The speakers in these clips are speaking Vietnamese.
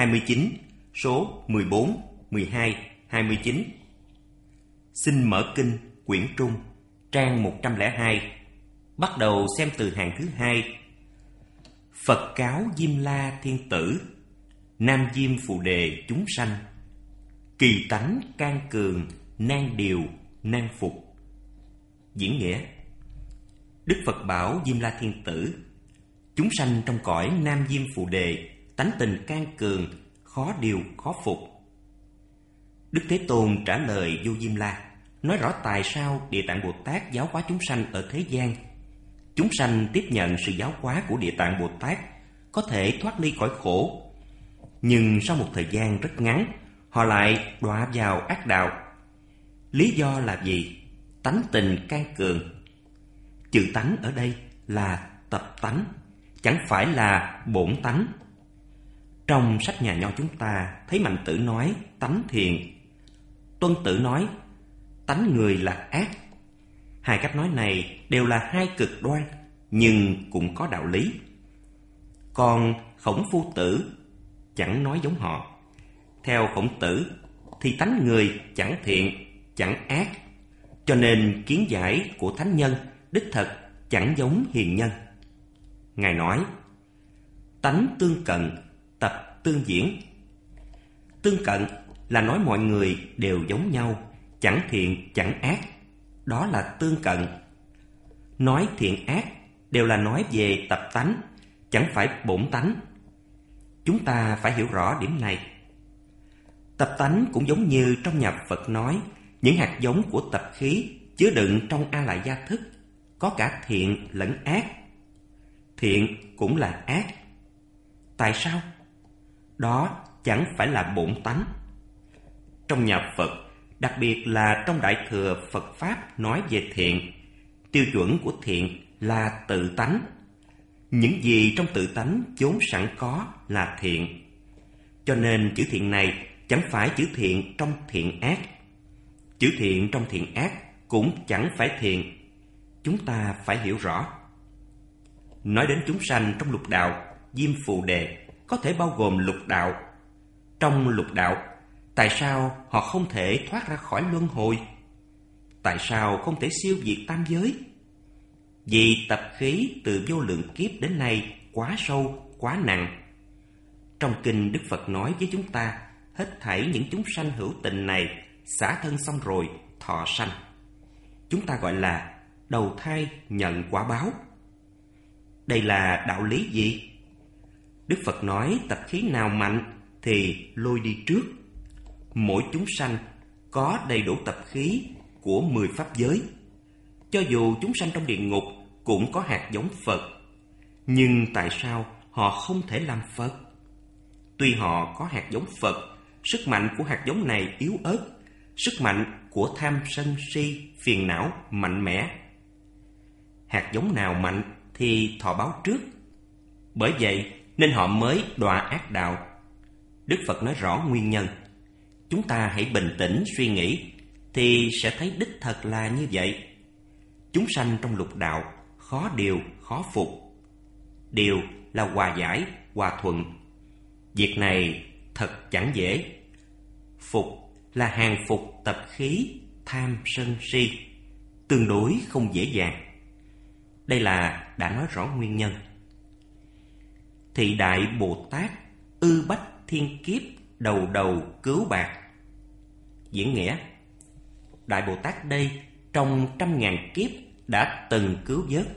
29, số 14, 12, 29. Xin mở kinh quyển Trung, trang 102, bắt đầu xem từ hàng thứ 2. Phật cáo Diêm La Thiên Tử, Nam Diêm Phù Đề chúng sanh, kỳ tánh can cường, nan điều, nan phục. Diễn nghĩa: Đức Phật bảo Diêm La Thiên Tử, chúng sanh trong cõi Nam Diêm Phù Đề tánh tình can cường, khó điều, khó phục. Đức Thế Tôn trả lời Vô Diêm La, nói rõ tại sao Địa Tạng Bồ Tát giáo hóa chúng sanh ở thế gian. Chúng sanh tiếp nhận sự giáo hóa của Địa Tạng Bồ Tát có thể thoát ly cõi khổ, nhưng sau một thời gian rất ngắn, họ lại đọa vào ác đạo. Lý do là gì? Tánh tình can cường. Chữ tánh ở đây là tập tánh, chẳng phải là bổn tánh. Trong sách nhà Nho chúng ta thấy Mạnh Tử nói tánh thiện, Tuân Tử nói tánh người là ác. Hai cách nói này đều là hai cực đoan, nhưng cũng có đạo lý. Còn Khổng Phu Tử chẳng nói giống họ. Theo Khổng Tử thì tánh người chẳng thiện, chẳng ác, cho nên kiến giải của thánh nhân đích thật chẳng giống hiền nhân. Ngài nói tánh tương cận, tập tương diễn. Tương cận là nói mọi người đều giống nhau, chẳng thiện chẳng ác, đó là tương cận. Nói thiện ác đều là nói về tập tánh, chẳng phải bổn tánh. Chúng ta phải hiểu rõ điểm này. Tập tánh cũng giống như trong nhà Phật nói, những hạt giống của tập khí chứa đựng trong A Lại Gia Thức, có cả thiện lẫn ác. Thiện cũng là ác. Tại sao? Đó chẳng phải là bổn tánh. Trong nhà Phật, đặc biệt là trong Đại Thừa Phật Pháp nói về thiện, tiêu chuẩn của thiện là tự tánh. Những gì trong tự tánh vốn sẵn có là thiện. Cho nên chữ thiện này chẳng phải chữ thiện trong thiện ác. Chữ thiện trong thiện ác cũng chẳng phải thiện. Chúng ta phải hiểu rõ. Nói đến chúng sanh trong lục đạo, Diêm Phù Đề có thể bao gồm lục đạo. Trong lục đạo, tại sao họ không thể thoát ra khỏi luân hồi? Tại sao không thể siêu diệt tam giới? Vì tập khí từ vô lượng kiếp đến nay quá sâu, quá nặng. Trong kinh Đức Phật nói với chúng ta, hết thảy những chúng sanh hữu tình này xả thân xong rồi thọ sanh. Chúng ta gọi là đầu thai nhận quả báo. Đây là đạo lý gì? Đức Phật nói tập khí nào mạnh thì lôi đi trước. Mỗi chúng sanh có đầy đủ tập khí của 10 pháp giới. Cho dù chúng sanh trong địa ngục cũng có hạt giống Phật, nhưng tại sao họ không thể làm Phật? Tuy họ có hạt giống Phật, sức mạnh của hạt giống này yếu ớt, sức mạnh của tham sân si phiền não mạnh mẽ. Hạt giống nào mạnh thì thọ báo trước. Bởi vậy nên họ mới đọa ác đạo. Đức Phật nói rõ nguyên nhân. Chúng ta hãy bình tĩnh suy nghĩ thì sẽ thấy đích thật là như vậy. Chúng sanh trong lục đạo khó điều, khó phục. Điều là hòa giải, hòa thuận. Việc này thật chẳng dễ. Phục là hàng phục tập khí tham sân si, tương đối không dễ dàng. Đây là đã nói rõ nguyên nhân. Thị Đại Bồ Tát ư bách thiên kiếp đầu đầu cứu bạc. Diễn nghĩa: Đại Bồ Tát đây trong 100.000 kiếp đã từng cứu vớt.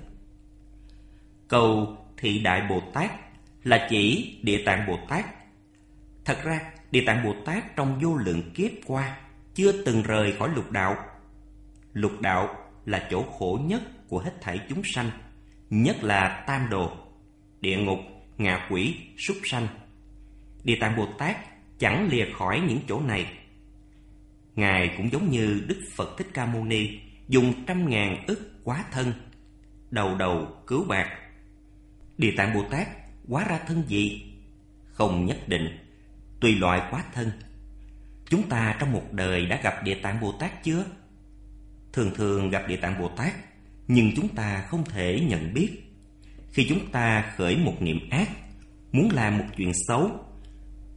Câu Thị Đại Bồ Tát là chỉ Địa Tạng Bồ Tát. Thật ra Địa Tạng Bồ Tát trong vô lượng kiếp qua chưa từng rời khỏi lục đạo. Lục đạo là chỗ khổ nhất của hết thảy chúng sanh, nhất là tam đồ, địa ngục, ngạ quỷ, súc sanh. Địa Tạng Bồ Tát chẳng lìa khỏi những chỗ này. Ngài cũng giống như Đức Phật Thích Ca Mâu Ni dùng 100.000 ức hóa thân, đầu đầu cứu bạc. Địa Tạng Bồ Tát hóa ra thân gì? Không nhất định, tùy loại hóa thân. Chúng ta trong một đời đã gặp Địa Tạng Bồ Tát chưa? Thường thường gặp Địa Tạng Bồ Tát, nhưng chúng ta không thể nhận biết. Khi chúng ta khởi một niệm ác, muốn làm một chuyện xấu,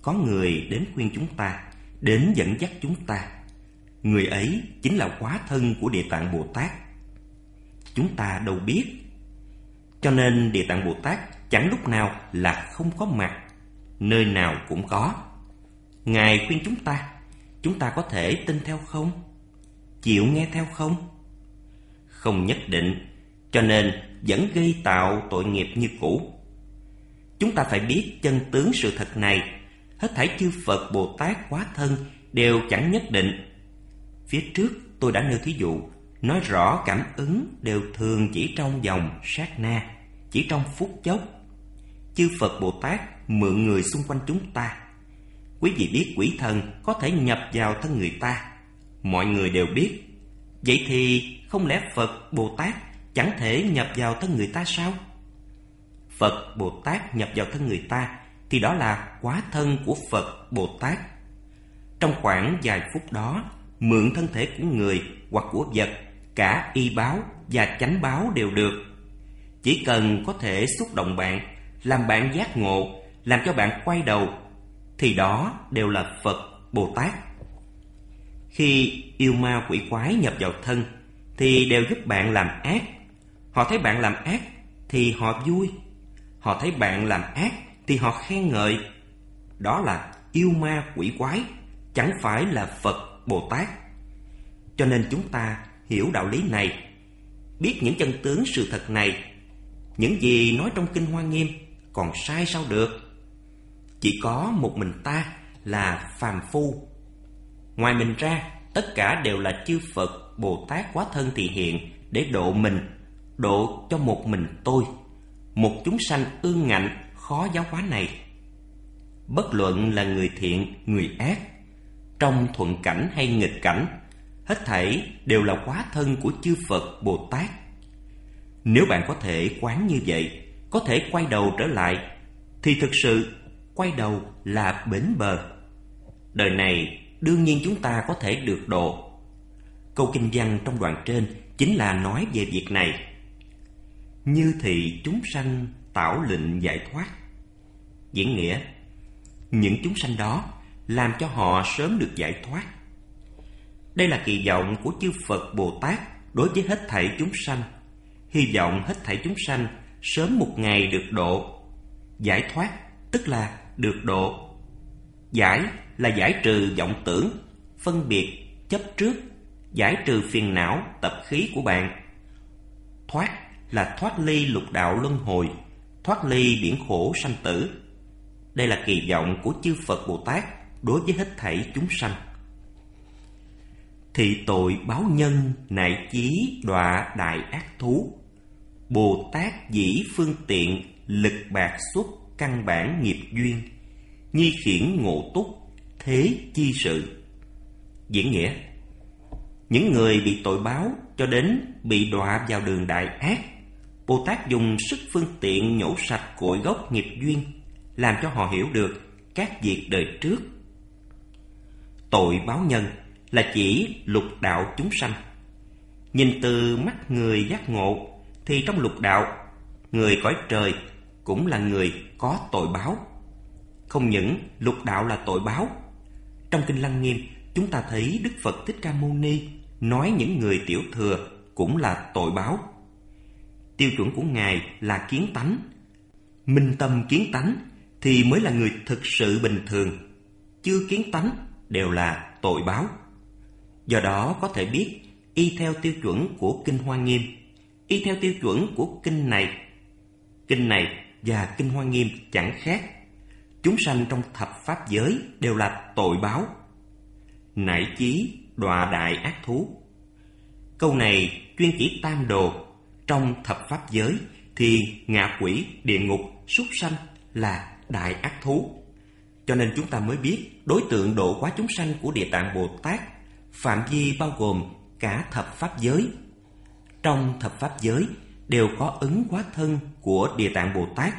có người đến khuyên chúng ta, đến dẫn dắt chúng ta. Người ấy chính là hóa thân của Địa Tạng Bồ Tát. Chúng ta đâu biết. Cho nên Địa Tạng Bồ Tát chẳng lúc nào là không có mặt, nơi nào cũng có. Ngài khuyên chúng ta có thể tin theo không? Chịu nghe theo không? Không nhất định, cho nên vẫn gây tạo tội nghiệp như cũ. Chúng ta phải biết chân tướng sự thật này. Hết thảy chư Phật Bồ Tát hóa thân đều chẳng nhất định. Phía trước tôi đã nêu thí dụ, nói rõ cảm ứng đều thường chỉ trong vòng sát na, chỉ trong phút chốc. Chư Phật Bồ Tát mượn người xung quanh chúng ta. Quý vị biết quỷ thần có thể nhập vào thân người ta, mọi người đều biết. Vậy thì không lẽ Phật Bồ Tát chẳng thể nhập vào thân người ta sao? Phật Bồ Tát nhập vào thân người ta thì đó là hóa thân của Phật Bồ Tát. Trong khoảng vài phút đó, mượn thân thể của người hoặc của vật, cả y báo và chánh báo đều được. Chỉ cần có thể xúc động bạn, làm bạn giác ngộ, làm cho bạn quay đầu, thì đó đều là Phật Bồ Tát. Khi yêu ma quỷ quái nhập vào thân thì đều giúp bạn làm ác. Họ thấy bạn làm ác thì họ vui, họ thấy bạn làm ác thì họ khen ngợi. Đó là yêu ma quỷ quái, chẳng phải là Phật Bồ Tát. Cho nên chúng ta hiểu đạo lý này, biết những chân tướng sự thật này. Những gì nói trong Kinh Hoa Nghiêm còn sai sao được? Chỉ có một mình ta là phàm phu. Ngoài mình ra, tất cả đều là chư Phật Bồ Tát hóa thân thị hiện để độ mình, độ cho một mình tôi, một chúng sanh ương ngạnh khó giáo hóa này. Bất luận là người thiện, người ác, trong thuận cảnh hay nghịch cảnh, hết thảy đều là hóa thân của chư Phật Bồ Tát. Nếu bạn có thể quán như vậy, có thể quay đầu trở lại, thì thực sự quay đầu là bến bờ. Đời này đương nhiên chúng ta có thể được độ. Câu kinh văn trong đoạn trên chính là nói về việc này. Như thị chúng sanh tảo lịnh giải thoát. Diễn nghĩa, những chúng sanh đó làm cho họ sớm được giải thoát. Đây là kỳ vọng của chư Phật Bồ Tát đối với hết thảy chúng sanh. Hy vọng hết thảy chúng sanh sớm một ngày được độ. Giải thoát tức là được độ. Giải là giải trừ vọng tưởng, phân biệt, chấp trước, giải trừ phiền não, tập khí của bạn. Thoát là thoát ly lục đạo luân hồi, thoát ly biển khổ sanh tử. Đây là kỳ vọng của chư Phật Bồ Tát đối với hết thảy chúng sanh. Thị tội báo nhân nại chí đọa đại ác thú. Bồ Tát dĩ phương tiện lực bạc xuất căn bản nghiệp duyên, nhi khiển ngộ túc thế chi sự. Diễn nghĩa, những người bị tội báo cho đến bị đọa vào đường đại ác, Bồ Tát dùng sức phương tiện nhổ sạch cội gốc nghiệp duyên, làm cho họ hiểu được các việc đời trước. Tội báo nhân là chỉ lục đạo chúng sanh. Nhìn từ mắt người giác ngộ thì trong lục đạo, người cõi trời cũng là người có tội báo. Không những lục đạo là tội báo, trong Kinh Lăng Nghiêm chúng ta thấy Đức Phật Thích Ca Mâu Ni nói những người tiểu thừa cũng là tội báo. Tiêu chuẩn của Ngài là kiến tánh. Minh tâm kiến tánh thì mới là người thực sự bình thường. Chưa kiến tánh đều là tội báo. Do đó có thể biết, y theo tiêu chuẩn của Kinh Hoa Nghiêm, y theo tiêu chuẩn của Kinh này và Kinh Hoa Nghiêm chẳng khác. Chúng sanh trong thập pháp giới đều là tội báo. Nại chí đọa đại ác thú. Câu này chuyên chỉ tam đồ. Trong thập pháp giới thì ngạ quỷ, địa ngục, súc sanh là đại ác thú. Cho nên chúng ta mới biết đối tượng độ hóa chúng sanh của Địa Tạng Bồ Tát phạm vi bao gồm cả thập pháp giới. Trong thập pháp giới đều có ứng hóa thân của Địa Tạng Bồ Tát.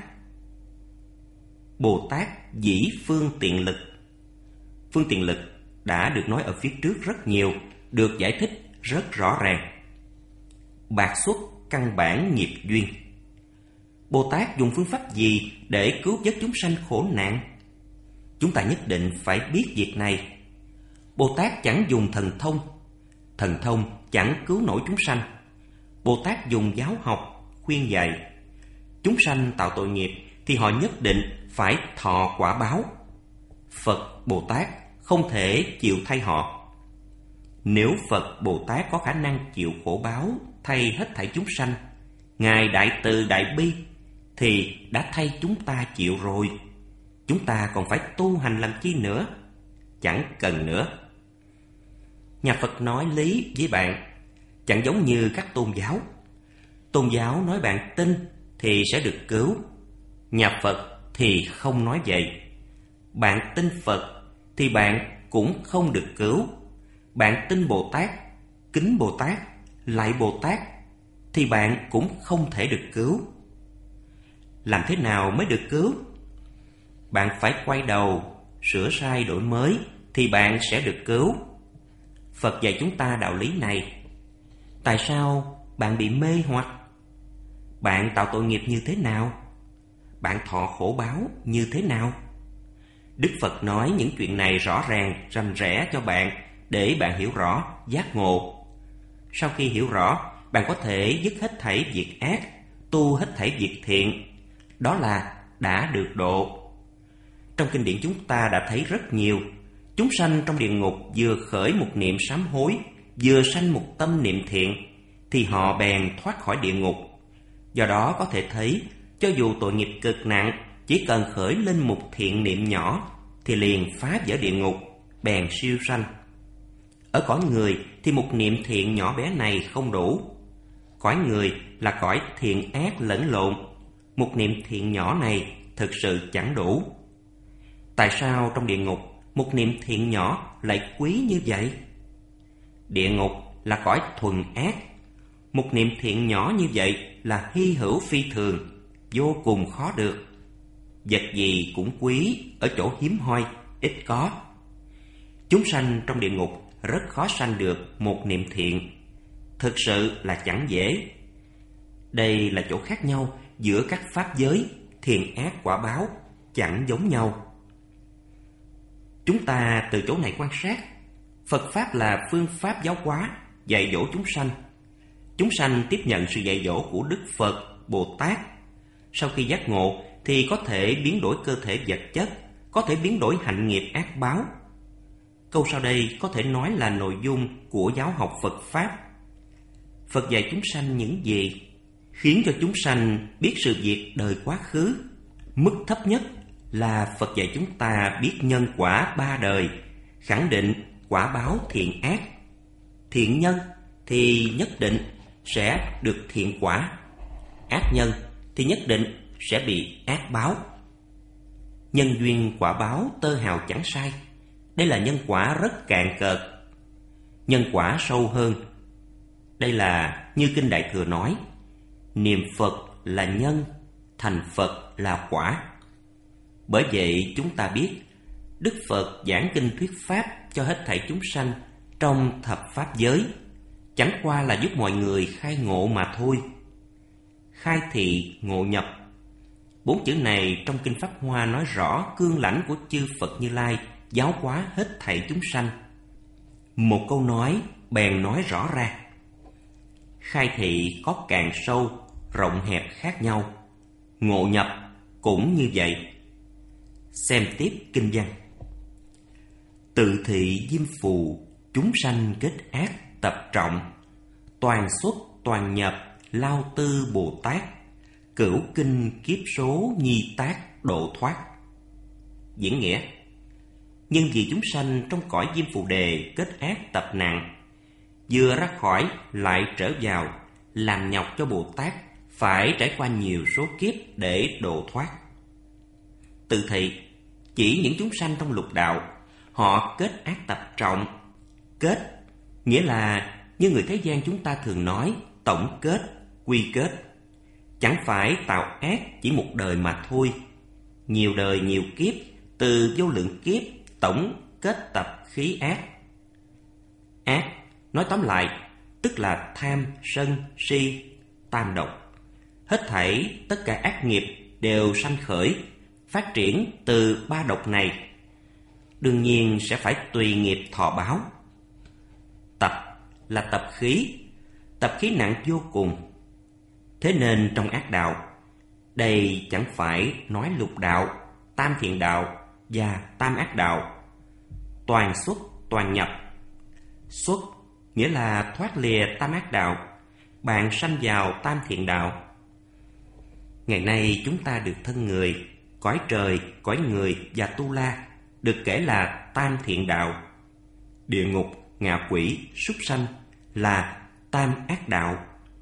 Bồ Tát dĩ phương tiện lực. Phương tiện lực đã được nói ở phía trước rất nhiều, được giải thích rất rõ ràng. Bạc xuất căn bản nghiệp duyên. Bồ Tát dùng phương pháp gì để cứu vớt chúng sanh khổ nạn? Chúng ta nhất định phải biết việc này. Bồ Tát chẳng dùng thần thông chẳng cứu nổi chúng sanh. Bồ Tát dùng giáo học, khuyên dạy. Chúng sanh tạo tội nghiệp thì họ nhất định phải thọ quả báo. Phật Bồ Tát không thể chịu thay họ. Nếu Phật Bồ Tát có khả năng chịu khổ báo thay hết thảy chúng sanh, Ngài đại từ đại bi, thì đã thay chúng ta chịu rồi. Chúng ta còn phải tu hành làm chi nữa? Chẳng cần nữa. Nhà Phật nói lý với bạn, chẳng giống như các tôn giáo. Tôn giáo nói bạn tin thì sẽ được cứu. Nhà Phật thì không nói vậy. Bạn tin Phật thì bạn cũng không được cứu. Bạn tin Bồ Tát, kính Bồ Tát, lạy Bồ Tát thì bạn cũng không thể được cứu. Làm thế nào mới được cứu? Bạn phải quay đầu, sửa sai đổi mới thì bạn sẽ được cứu. Phật dạy chúng ta đạo lý này. Tại sao bạn bị mê hoặc? Bạn tạo tội nghiệp như thế nào? Bạn thọ khổ báo như thế nào? Đức Phật nói những chuyện này rõ ràng, rành rẽ cho bạn để bạn hiểu rõ, giác ngộ. Sau khi hiểu rõ, bạn có thể dứt hết thảy việc ác, tu hết thảy việc thiện. Đó là đã được độ. Trong kinh điển chúng ta đã thấy rất nhiều. Chúng sanh trong địa ngục vừa khởi một niệm sám hối, vừa sanh một tâm niệm thiện, thì họ bèn thoát khỏi địa ngục. Do đó có thể thấy, cho dù tội nghiệp cực nặng, chỉ cần khởi lên một thiện niệm nhỏ thì liền phá vỡ địa ngục, bèn siêu sanh. Ở cõi người thì một niệm thiện nhỏ bé này không đủ. Cõi người là cõi thiện ác lẫn lộn. Một niệm thiện nhỏ này thực sự chẳng đủ. Tại sao trong địa ngục một niệm thiện nhỏ lại quý như vậy? Địa ngục là cõi thuần ác. Một niệm thiện nhỏ như vậy là hy hữu phi thường, vô cùng khó được. Vật gì cũng quý ở chỗ hiếm hoi, ít có. Chúng sanh trong địa ngục rất khó sanh được một niệm thiện. Thực sự là chẳng dễ. Đây là chỗ khác nhau giữa các pháp giới, thiện ác quả báo chẳng giống nhau. Chúng ta từ chỗ này quan sát, Phật Pháp là phương pháp giáo hóa, dạy dỗ chúng sanh. Chúng sanh tiếp nhận sự dạy dỗ của Đức Phật, Bồ Tát. Sau khi giác ngộ thì có thể biến đổi cơ thể vật chất, có thể biến đổi hạnh nghiệp ác báo. Câu sau đây có thể nói là nội dung của giáo học Phật Pháp. Phật dạy chúng sanh những gì? Khiến cho chúng sanh biết sự việc đời quá khứ. Mức thấp nhất là Phật dạy chúng ta biết nhân quả ba đời, khẳng định quả báo thiện ác. Thiện nhân thì nhất định sẽ được thiện quả, ác nhân thì nhất định sẽ bị ác báo. Nhân duyên quả báo tơ hào chẳng sai. Đây là nhân quả rất cạn cợt. Nhân quả sâu hơn. Đây là như Kinh Đại Thừa nói, niệm Phật là nhân, thành Phật là quả. Bởi vậy chúng ta biết, Đức Phật giảng kinh thuyết pháp cho hết thảy chúng sanh trong thập pháp giới, chẳng qua là giúp mọi người khai ngộ mà thôi. Khai thị ngộ nhập. 4 chữ này trong Kinh Pháp Hoa nói rõ cương lãnh của chư Phật Như Lai giáo hóa hết thảy chúng sanh. Một câu nói bèn nói rõ ra. Khai thị có càng sâu, rộng hẹp khác nhau. Ngộ nhập cũng như vậy. Xem tiếp kinh văn. Tự thị diêm phù, chúng sanh kết ác tập trọng. Toàn xuất toàn nhập, lao tư Bồ Tát. Cửu kinh kiếp số nhi tác độ thoát. Diễn nghĩa: nhân vì chúng sanh trong cõi diêm phù đề kết ác tập nặng, vừa ra khỏi lại trở vào, làm nhọc cho Bồ Tát phải trải qua nhiều số kiếp để độ thoát. Tự thị chỉ những chúng sanh trong lục đạo, họ kết ác tập trọng. Kết nghĩa là như người thế gian chúng ta thường nói tổng kết, quy kết. Chẳng phải tạo ác chỉ một đời mà thôi, nhiều đời nhiều kiếp, từ vô lượng kiếp tổng kết tập khí ác. Ác nói tóm lại tức là tham, sân, si, tam độc. Hết thảy tất cả ác nghiệp đều sanh khởi, phát triển từ ba độc này, đương nhiên sẽ phải tùy nghiệp thọ báo. Tập là tập khí nặng vô cùng. Thế nên trong ác đạo, đây chẳng phải nói lục đạo, tam thiện đạo và tam ác đạo. Toàn xuất, toàn nhập. Xuất nghĩa là thoát lìa tam ác đạo, bạn sanh vào tam thiện đạo. Ngày nay chúng ta được thân người, cõi trời, cõi người và tu la được kể là tam thiện đạo. Địa ngục, ngạ quỷ, súc sanh là tam ác đạo.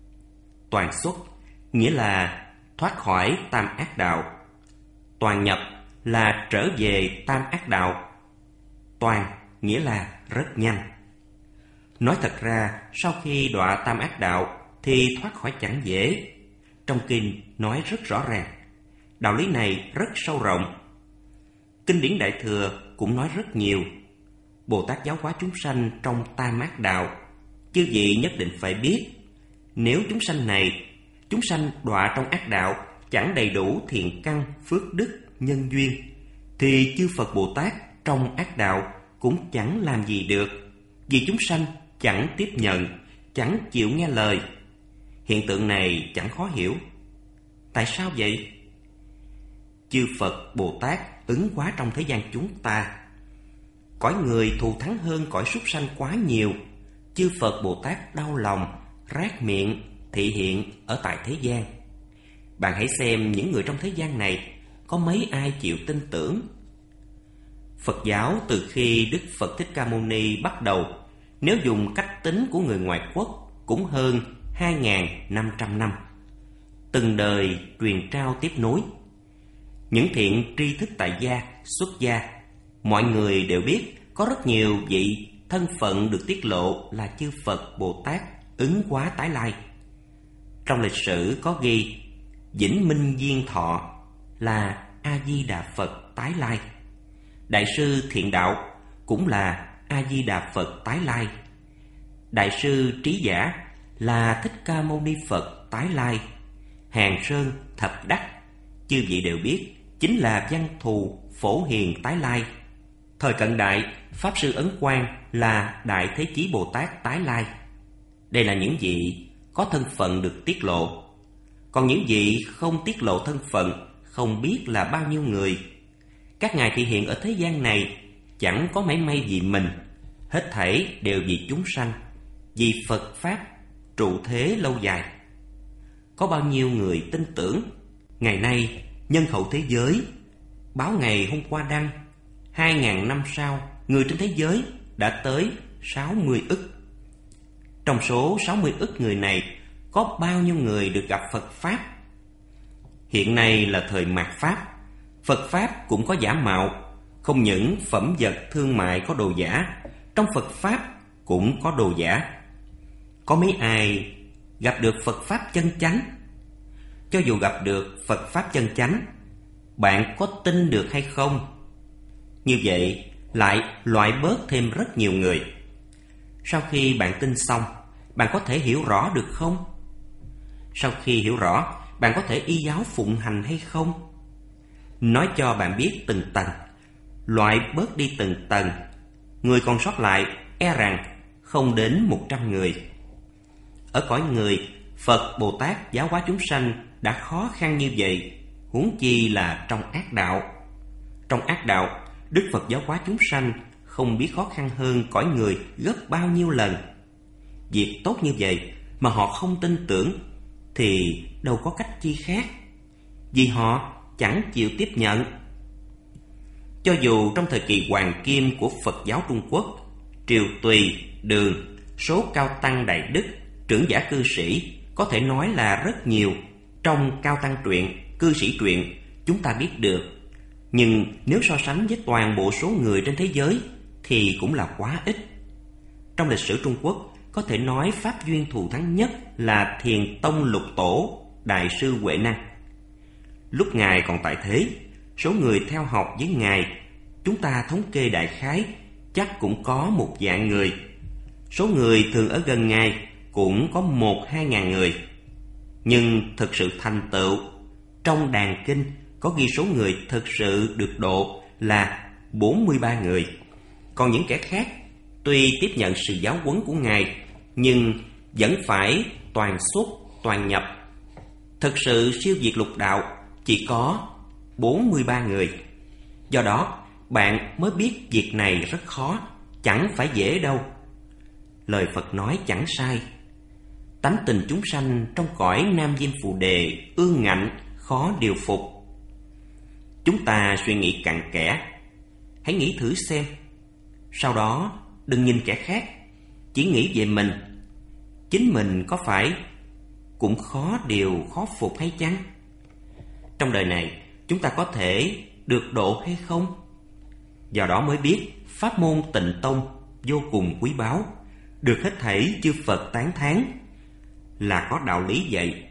Toàn xuất nghĩa là thoát khỏi tam ác đạo. Toàn nhập là trở về tam ác đạo. Toàn nghĩa là rất nhanh. Nói thật ra, sau khi đọa tam ác đạo thì thoát khỏi chẳng dễ. Trong kinh nói rất rõ ràng. Đạo lý này rất sâu rộng. Kinh điển Đại Thừa cũng nói rất nhiều. Bồ Tát giáo hóa chúng sanh trong tam ác đạo, chư vị nhất định phải biết, nếu chúng sanh đọa trong ác đạo chẳng đầy đủ thiện căn, phước đức, nhân duyên, thì chư Phật Bồ Tát trong ác đạo cũng chẳng làm gì được, vì chúng sanh chẳng tiếp nhận, chẳng chịu nghe lời. Hiện tượng này chẳng khó hiểu. Tại sao vậy? Chư Phật Bồ Tát ứng hóa trong thế gian chúng ta. Cõi người thù thắng hơn cõi súc sanh quá nhiều. Chư Phật Bồ Tát đau lòng, rát miệng, thị hiện ở tại thế gian. Bạn hãy xem những người trong thế gian này có mấy ai chịu tin tưởng. Phật giáo từ khi Đức Phật Thích Ca Mâu Ni bắt đầu, nếu dùng cách tính của người ngoại quốc, cũng hơn 2.500 năm. Từng đời truyền trao tiếp nối. Những thiện tri thức tại gia, xuất gia, mọi người đều biết có rất nhiều vị thân phận được tiết lộ là chư Phật Bồ Tát ứng hóa tái lai. Trong lịch sử có ghi Vĩnh Minh Diên Thọ là A-di-đà Phật tái lai. Đại sư Thiện Đạo cũng là A-di-đà Phật tái lai. Đại sư Trí Giả là Thích Ca Mâu Ni Phật tái lai. Hàng Sơn, Thập Đắc, chư vị đều biết chính là Văn Thù, Phổ Hiền tái lai. Thời cận đại, Pháp Sư Ấn Quang là Đại Thế Chí Bồ Tát tái lai. Đây là những vị có thân phận được tiết lộ. Còn những vị không tiết lộ thân phận, không biết là bao nhiêu người. Các ngài thị hiện ở thế gian này chẳng có mảy may vì mình, hết thảy đều vì chúng sanh, vì Phật Pháp trụ thế lâu dài. Có bao nhiêu người tin tưởng? Ngày nay, nhân khẩu thế giới, báo ngày hôm qua đăng, 2.000 năm sau, người trên thế giới đã tới 60 ức. Trong số 60 ức người này, có bao nhiêu người được gặp Phật Pháp? Hiện nay là thời mạt Pháp, Phật Pháp cũng có giả mạo. Không những phẩm vật thương mại có đồ giả, trong Phật Pháp cũng có đồ giả. Có mấy ai gặp được Phật Pháp chân chánh? Cho dù gặp được Phật Pháp chân chánh, bạn có tin được hay không? Như vậy lại loại bớt thêm rất nhiều người. Sau khi bạn tin xong, bạn có thể hiểu rõ được không? Sau khi hiểu rõ, bạn có thể y giáo phụng hành hay không? Nói cho bạn biết từng tầng, loại bớt đi từng tầng. Người còn sót lại e rằng không đến 100 người. Ở cõi người, Phật Bồ Tát giáo hóa chúng sanh đã khó khăn như vậy, huống chi là trong ác đạo. Trong ác đạo, Đức Phật giáo hóa chúng sanh không biết khó khăn hơn cõi người gấp bao nhiêu lần. Việc tốt như vậy mà họ không tin tưởng thì đâu có cách chi khác, vì họ chẳng chịu tiếp nhận. Cho dù trong thời kỳ hoàng kim của Phật giáo Trung Quốc, Triều Tùy, Đường, số cao tăng đại đức, trưởng giả cư sĩ có thể nói là rất nhiều. Trong cao tăng truyện, cư sĩ truyện chúng ta biết được. Nhưng nếu so sánh với toàn bộ số người trên thế giới thì cũng là quá ít. Trong lịch sử Trung Quốc, có thể nói pháp duyên thù thắng nhất là Thiền Tông Lục Tổ, Đại sư Huệ Năng. Lúc Ngài còn tại thế, số người theo học với Ngài, chúng ta thống kê đại khái, chắc cũng có 1 vạn người. Số người thường ở gần Ngài cũng có 1-2 ngàn người. Nhưng thực sự thành tựu, trong đàn kinh có ghi số người thực sự được độ là 43 người. Còn những kẻ khác tuy tiếp nhận sự giáo huấn của Ngài, nhưng vẫn phải toàn xuất, toàn nhập. Thực sự siêu diệt lục đạo chỉ có 43 người. Do đó, bạn mới biết việc này rất khó, chẳng phải dễ đâu. Lời Phật nói chẳng sai. Tánh tình chúng sanh trong cõi Nam Diêm Phù Đề ương ngạnh, khó điều phục. Chúng ta suy nghĩ cặn kẽ. Hãy nghĩ thử xem. Sau đó, đừng nhìn kẻ khác, chỉ nghĩ về mình. Chính mình có phải cũng khó điều khó phục hay chăng? Trong đời này, chúng ta có thể được độ hay không? Do đó mới biết pháp môn Tịnh Tông vô cùng quý báu, được hết thảy chư Phật tán thán, là có đạo lý vậy.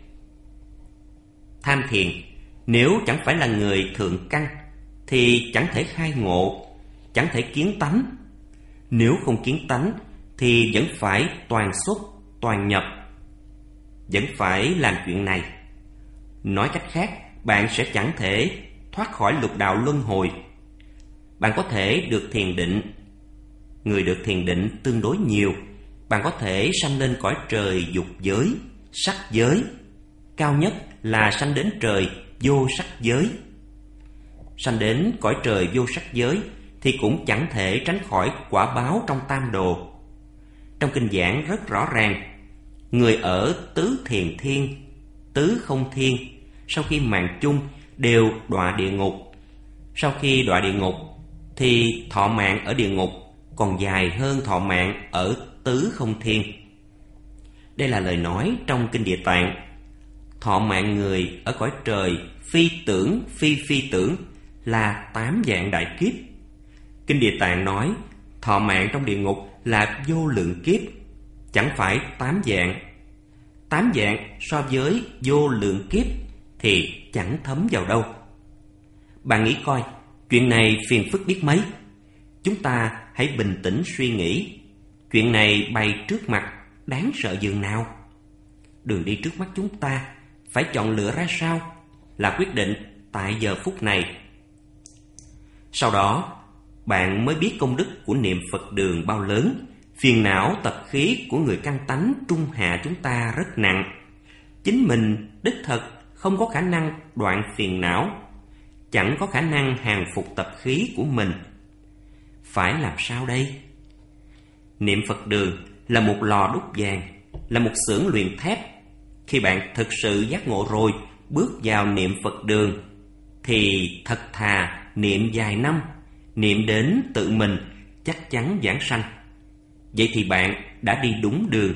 Tham thiền, nếu chẳng phải là người thượng căn thì chẳng thể khai ngộ, chẳng thể kiến tánh. Nếu không kiến tánh thì vẫn phải toàn xuất, toàn nhập, vẫn phải làm chuyện này. Nói cách khác, bạn sẽ chẳng thể thoát khỏi lục đạo luân hồi. Bạn có thể được thiền định. Người được thiền định tương đối nhiều. Bạn có thể sanh lên cõi trời dục giới, sắc giới. Cao nhất là sanh đến trời vô sắc giới. Sanh đến cõi trời vô sắc giới thì cũng chẳng thể tránh khỏi quả báo trong tam đồ. Trong kinh giảng rất rõ ràng, người ở tứ thiền thiên, tứ không thiên, sau khi mạng chung đều đọa địa ngục. Sau khi đọa địa ngục thì thọ mạng ở địa ngục còn dài hơn thọ mạng ở tứ không thiên. Đây là lời nói trong kinh Địa Tạng. Thọ mạng người ở cõi trời phi tưởng, phi tưởng là 8 vạn đại kiếp. Kinh Địa Tạng nói thọ mạng trong địa ngục là vô lượng kiếp, chẳng phải 8 vạn. 8 vạn so với vô lượng kiếp thì chẳng thấm vào đâu. Bạn nghĩ coi, chuyện này phiền phức biết mấy. Chúng ta hãy bình tĩnh suy nghĩ. Chuyện này bày trước mặt, đáng sợ dường nào. Đường đi trước mắt chúng ta phải chọn lựa ra sao là quyết định tại giờ phút này. Sau đó, bạn mới biết công đức của niệm Phật đường bao lớn. Phiền não tập khí của người căn tánh trung hạ chúng ta rất nặng. Chính mình đích thực không có khả năng đoạn phiền não, chẳng có khả năng hàng phục tập khí của mình. Phải làm sao đây? Niệm Phật đường là một lò đúc vàng, là một xưởng luyện thép. Khi bạn thực sự giác ngộ rồi, bước vào niệm Phật đường thì thật thà niệm vài năm, niệm đến tự mình chắc chắn vãng sanh. Vậy thì bạn đã đi đúng đường.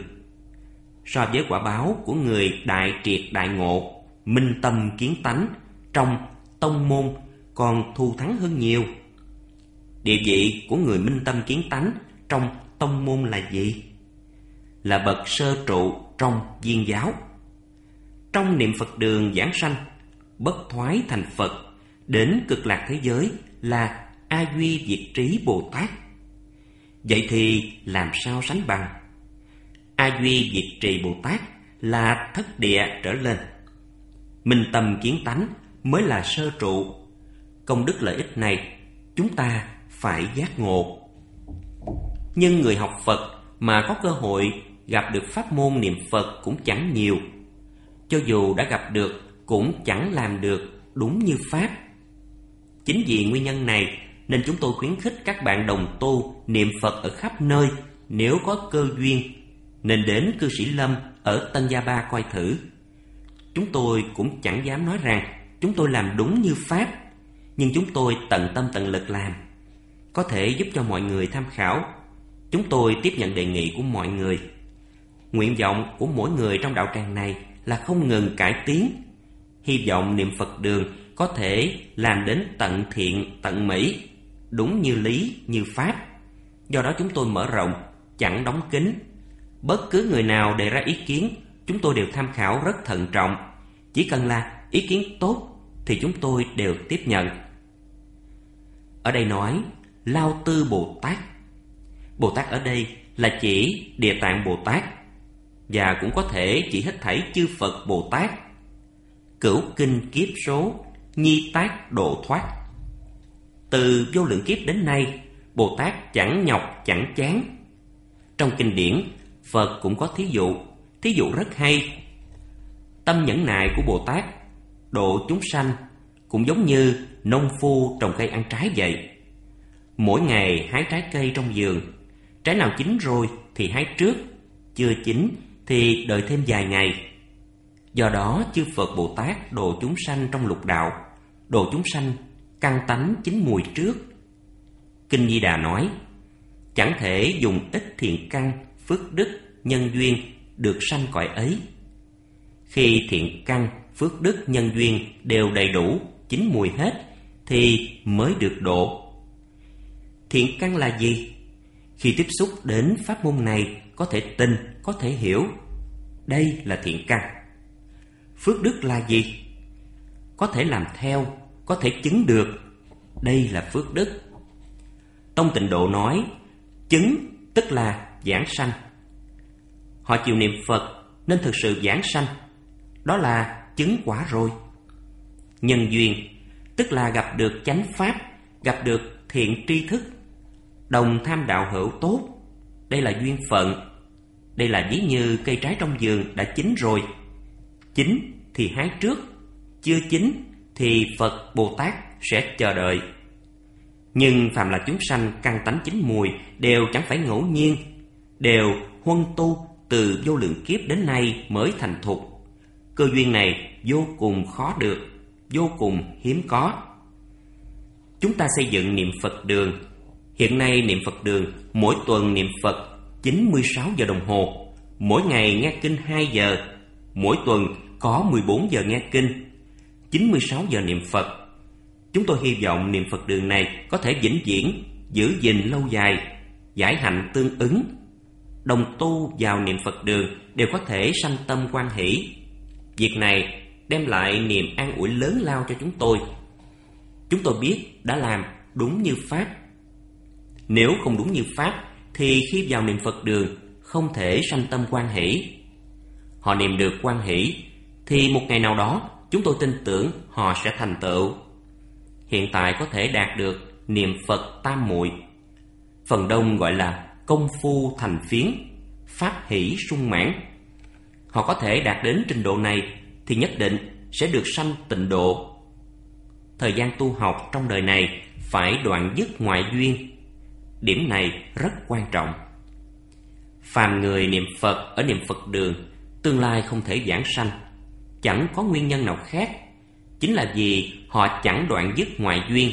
So với quả báo của người đại triệt đại ngộ, minh tâm kiến tánh trong tông môn còn thù thắng hơn nhiều. Địa vị của người minh tâm kiến tánh trong tông môn là gì? Là bậc sơ trụ trong viên giáo. Trong niệm Phật đường giảng sanh, bất thoái thành Phật, đến cực lạc thế giới là A Duy Diệt Trí Bồ Tát. Vậy thì làm sao sánh bằng? A Duy Diệt Trì Bồ Tát là thất địa trở lên. Minh tâm kiến tánh mới là sơ trụ. Công đức lợi ích này chúng ta phải giác ngộ. Nhưng người học Phật mà có cơ hội gặp được pháp môn niệm Phật cũng chẳng nhiều. Cho dù đã gặp được cũng chẳng làm được đúng như Pháp. Chính vì nguyên nhân này nên chúng tôi khuyến khích các bạn đồng tu niệm Phật ở khắp nơi. Nếu có cơ duyên nên đến cư sĩ Lâm ở Tân Gia Ba coi thử. Chúng tôi cũng chẳng dám nói rằng chúng tôi làm đúng như Pháp, nhưng chúng tôi tận tâm tận lực làm, có thể giúp cho mọi người tham khảo. Chúng tôi tiếp nhận đề nghị của mọi người. Nguyện vọng của mỗi người trong đạo tràng này là không ngừng cải tiến. Hy vọng niệm Phật đường có thể làm đến tận thiện, tận mỹ, đúng như lý, như Pháp. Do đó chúng tôi mở rộng, chẳng đóng kín. Bất cứ người nào đề ra ý kiến, chúng tôi đều tham khảo rất thận trọng. Chỉ cần là ý kiến tốt thì chúng tôi đều tiếp nhận. Ở đây nói Lao Tư Bồ Tát. Bồ Tát ở đây là chỉ Địa Tạng Bồ Tát, và cũng có thể chỉ hết thảy chư Phật Bồ Tát. Cửu kinh kiếp số, nhi tác độ thoát. từ vô lượng kiếp đến nay, Bồ Tát chẳng nhọc chẳng chán. Trong kinh điển, Phật cũng có thí dụ rất hay. Tâm nhẫn nại của Bồ Tát độ chúng sanh cũng giống như nông phu trồng cây ăn trái vậy. Mỗi ngày hái trái cây trong vườn, trái nào chín rồi thì hái trước, chưa chín thì đợi thêm vài ngày. Do đó chư Phật Bồ Tát độ chúng sanh trong lục đạo, độ chúng sanh căn tánh chín mùi trước. Kinh Di Đà nói, chẳng thể dùng ít thiện căn, phước đức, nhân duyên được sanh cõi ấy. Khi thiện căn, phước đức, nhân duyên đều đầy đủ, chín mùi hết thì mới được độ. Thiện căn là gì? Khi tiếp xúc đến pháp môn này có thể tin, có thể hiểu. Đây là thiện căn. Phước đức là gì? Có thể làm theo, có thể chứng được. Đây là phước đức. Tông Tịnh Độ nói, chứng tức là giảng sanh. Họ chịu niệm Phật nên thực sự giảng sanh. Đó là chứng quả rồi. Nhân duyên tức là gặp được chánh pháp, gặp được thiện tri thức, đồng tham đạo hữu tốt. Đây là duyên phận. Đây là ví như cây trái trong vườn đã chín rồi. Chín thì hái trước, chưa chín thì Phật Bồ Tát sẽ chờ đợi. Nhưng phàm là chúng sanh căn tánh chín mùi đều chẳng phải ngẫu nhiên, đều huân tu từ vô lượng kiếp đến nay mới thành thục. Cơ duyên này vô cùng khó được, vô cùng hiếm có. Chúng ta xây dựng niệm Phật đường. Hiện nay niệm Phật đường mỗi tuần niệm Phật 96 giờ đồng hồ, mỗi ngày nghe kinh 2 giờ, mỗi tuần có 14 giờ nghe kinh, 96 giờ niệm Phật. Chúng tôi hy vọng niệm Phật đường này có thể vĩnh viễn, giữ gìn lâu dài, giải hạnh tương ứng. Đồng tu vào niệm Phật đường đều có thể sanh tâm hoan hỷ. Việc này đem lại niềm an ủi lớn lao cho chúng tôi. Chúng tôi biết đã làm đúng như Pháp. Nếu không đúng như Pháp thì khi vào niệm Phật đường không thể sanh tâm hoan hỷ. Họ niệm được hoan hỷ thì một ngày nào đó chúng tôi tin tưởng họ sẽ thành tựu. Hiện tại có thể đạt được niệm Phật tam muội, phần đông gọi là công phu thành phiến, pháp hỷ sung mãn. Họ có thể đạt đến trình độ này thì nhất định sẽ được sanh tịnh độ. Thời gian tu học trong đời này phải đoạn dứt ngoại duyên. Điểm này rất quan trọng. Phàm người niệm Phật ở niệm Phật đường tương lai không thể giảng sanh, chẳng có nguyên nhân nào khác, chính là vì họ chẳng đoạn dứt ngoại duyên.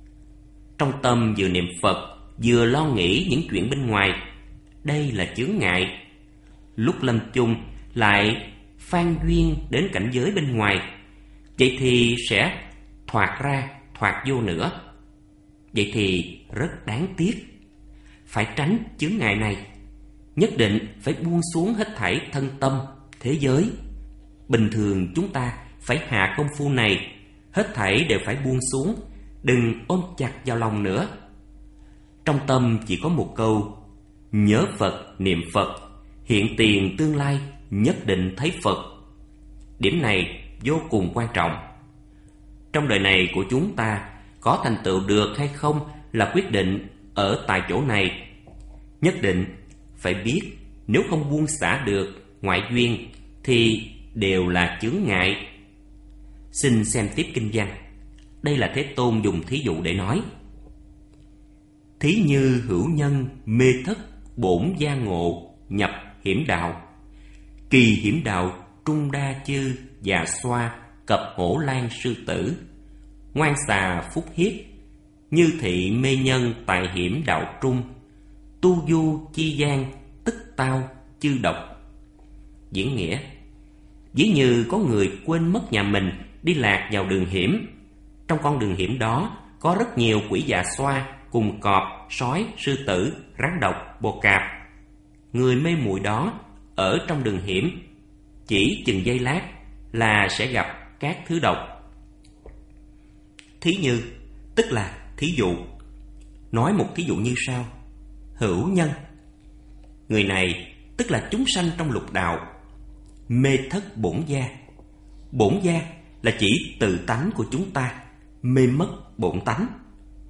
Trong tâm vừa niệm Phật vừa lo nghĩ những chuyện bên ngoài, đây là chướng ngại. Lúc lâm chung lại phan duyên đến cảnh giới bên ngoài, vậy thì sẽ thoạt ra thoạt vô nữa. Vậy thì rất đáng tiếc. Phải tránh chướng ngại này, nhất định phải buông xuống hết thảy thân tâm, thế giới. Bình thường chúng ta phải hạ công phu này, hết thảy đều phải buông xuống, đừng ôm chặt vào lòng nữa. Trong tâm chỉ có một câu: nhớ Phật, niệm Phật, hiện tiền tương lai nhất định thấy Phật. Điểm này vô cùng quan trọng. Trong đời này của chúng ta có thành tựu được hay không là quyết định ở tại chỗ này. Nhất định phải biết nếu không buông xả được ngoại duyên thì đều là chướng ngại. Xin xem tiếp kinh văn. Đây là Thế Tôn dùng thí dụ để nói: thí như hữu nhân mê thất bổn gia ngộ nhập hiểm đạo, kỳ hiểm đạo trung đa chư già xoa cập hổ lan sư tử, ngoan xà phúc hiếp, như thị mê nhân tại hiểm đạo trung, tu du chi gian tức tao chư độc. Diễn nghĩa: ví như có người quên mất nhà mình, đi lạc vào đường hiểm. Trong con đường hiểm đó có rất nhiều quỷ già xoa cùng cọp, sói, sư tử, rắn độc, bồ cạp. Người mê muội đó ở trong đường hiểm, chỉ chừng giây lát là sẽ gặp các thứ độc. Thí như tức là thí dụ. Nói một thí dụ như sau: hữu nhân, người này tức là chúng sanh trong lục đạo, mê thất bổn gia. Bổn gia là chỉ tự tánh của chúng ta, mê mất bổn tánh.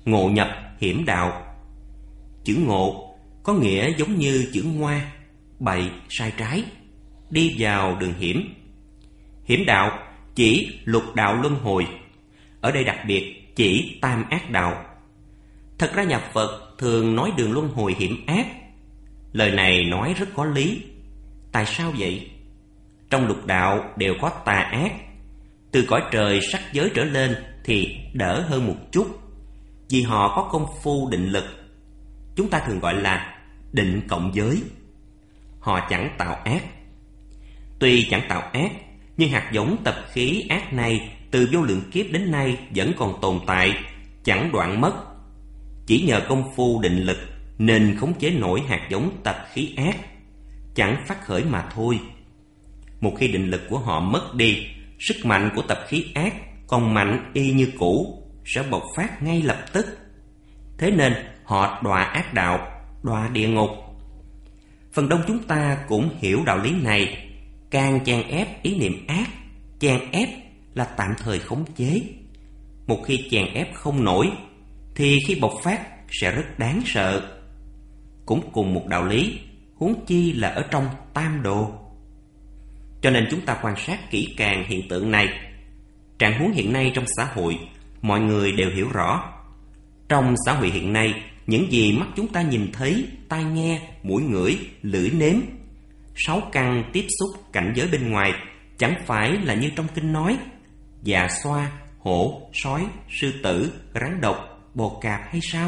ngộ nhập hiểm đạo. Chữ ngộ có nghĩa giống như chữ ngoa, bậy, sai trái, đi vào đường hiểm. Hiểm đạo chỉ lục đạo luân hồi, ở đây đặc biệt chỉ tam ác đạo. Thật ra nhà Phật thường nói đường luân hồi hiểm ác. Lời này nói rất có lý. Tại sao vậy? Trong lục đạo đều có tà ác. Từ cõi trời sắc giới trở lên thì đỡ hơn một chút, vì họ có công phu định lực. Chúng ta thường gọi là định cộng giới. Họ chẳng tạo ác. Tuy chẳng tạo ác, nhưng hạt giống tập khí ác này từ vô lượng kiếp đến nay vẫn còn tồn tại, chẳng đoạn mất. Chỉ nhờ công phu định lực nên khống chế nổi hạt giống tập khí ác, chẳng phát khởi mà thôi. Một khi định lực của họ mất đi, sức mạnh của tập khí ác còn mạnh y như cũ sẽ bộc phát ngay lập tức. Thế nên họ đọa ác đạo, đọa địa ngục. Phần đông chúng ta cũng hiểu đạo lý này. Càng chèn ép ý niệm ác, chèn ép là tạm thời khống chế. Một khi chèn ép không nổi thì khi bộc phát sẽ rất đáng sợ. Cũng cùng một đạo lý, huống chi là ở trong tam đồ. Cho nên chúng ta quan sát kỹ càng hiện tượng này. Trạng huống hiện nay trong xã hội, mọi người đều hiểu rõ. Trong xã hội hiện nay, những gì mắt chúng ta nhìn thấy, tai nghe, mũi ngửi, lưỡi nếm, 6 căn tiếp xúc cảnh giới bên ngoài, chẳng phải là như trong kinh nói già xoa, hổ, sói, sư tử, rắn độc, bò cạp hay sao?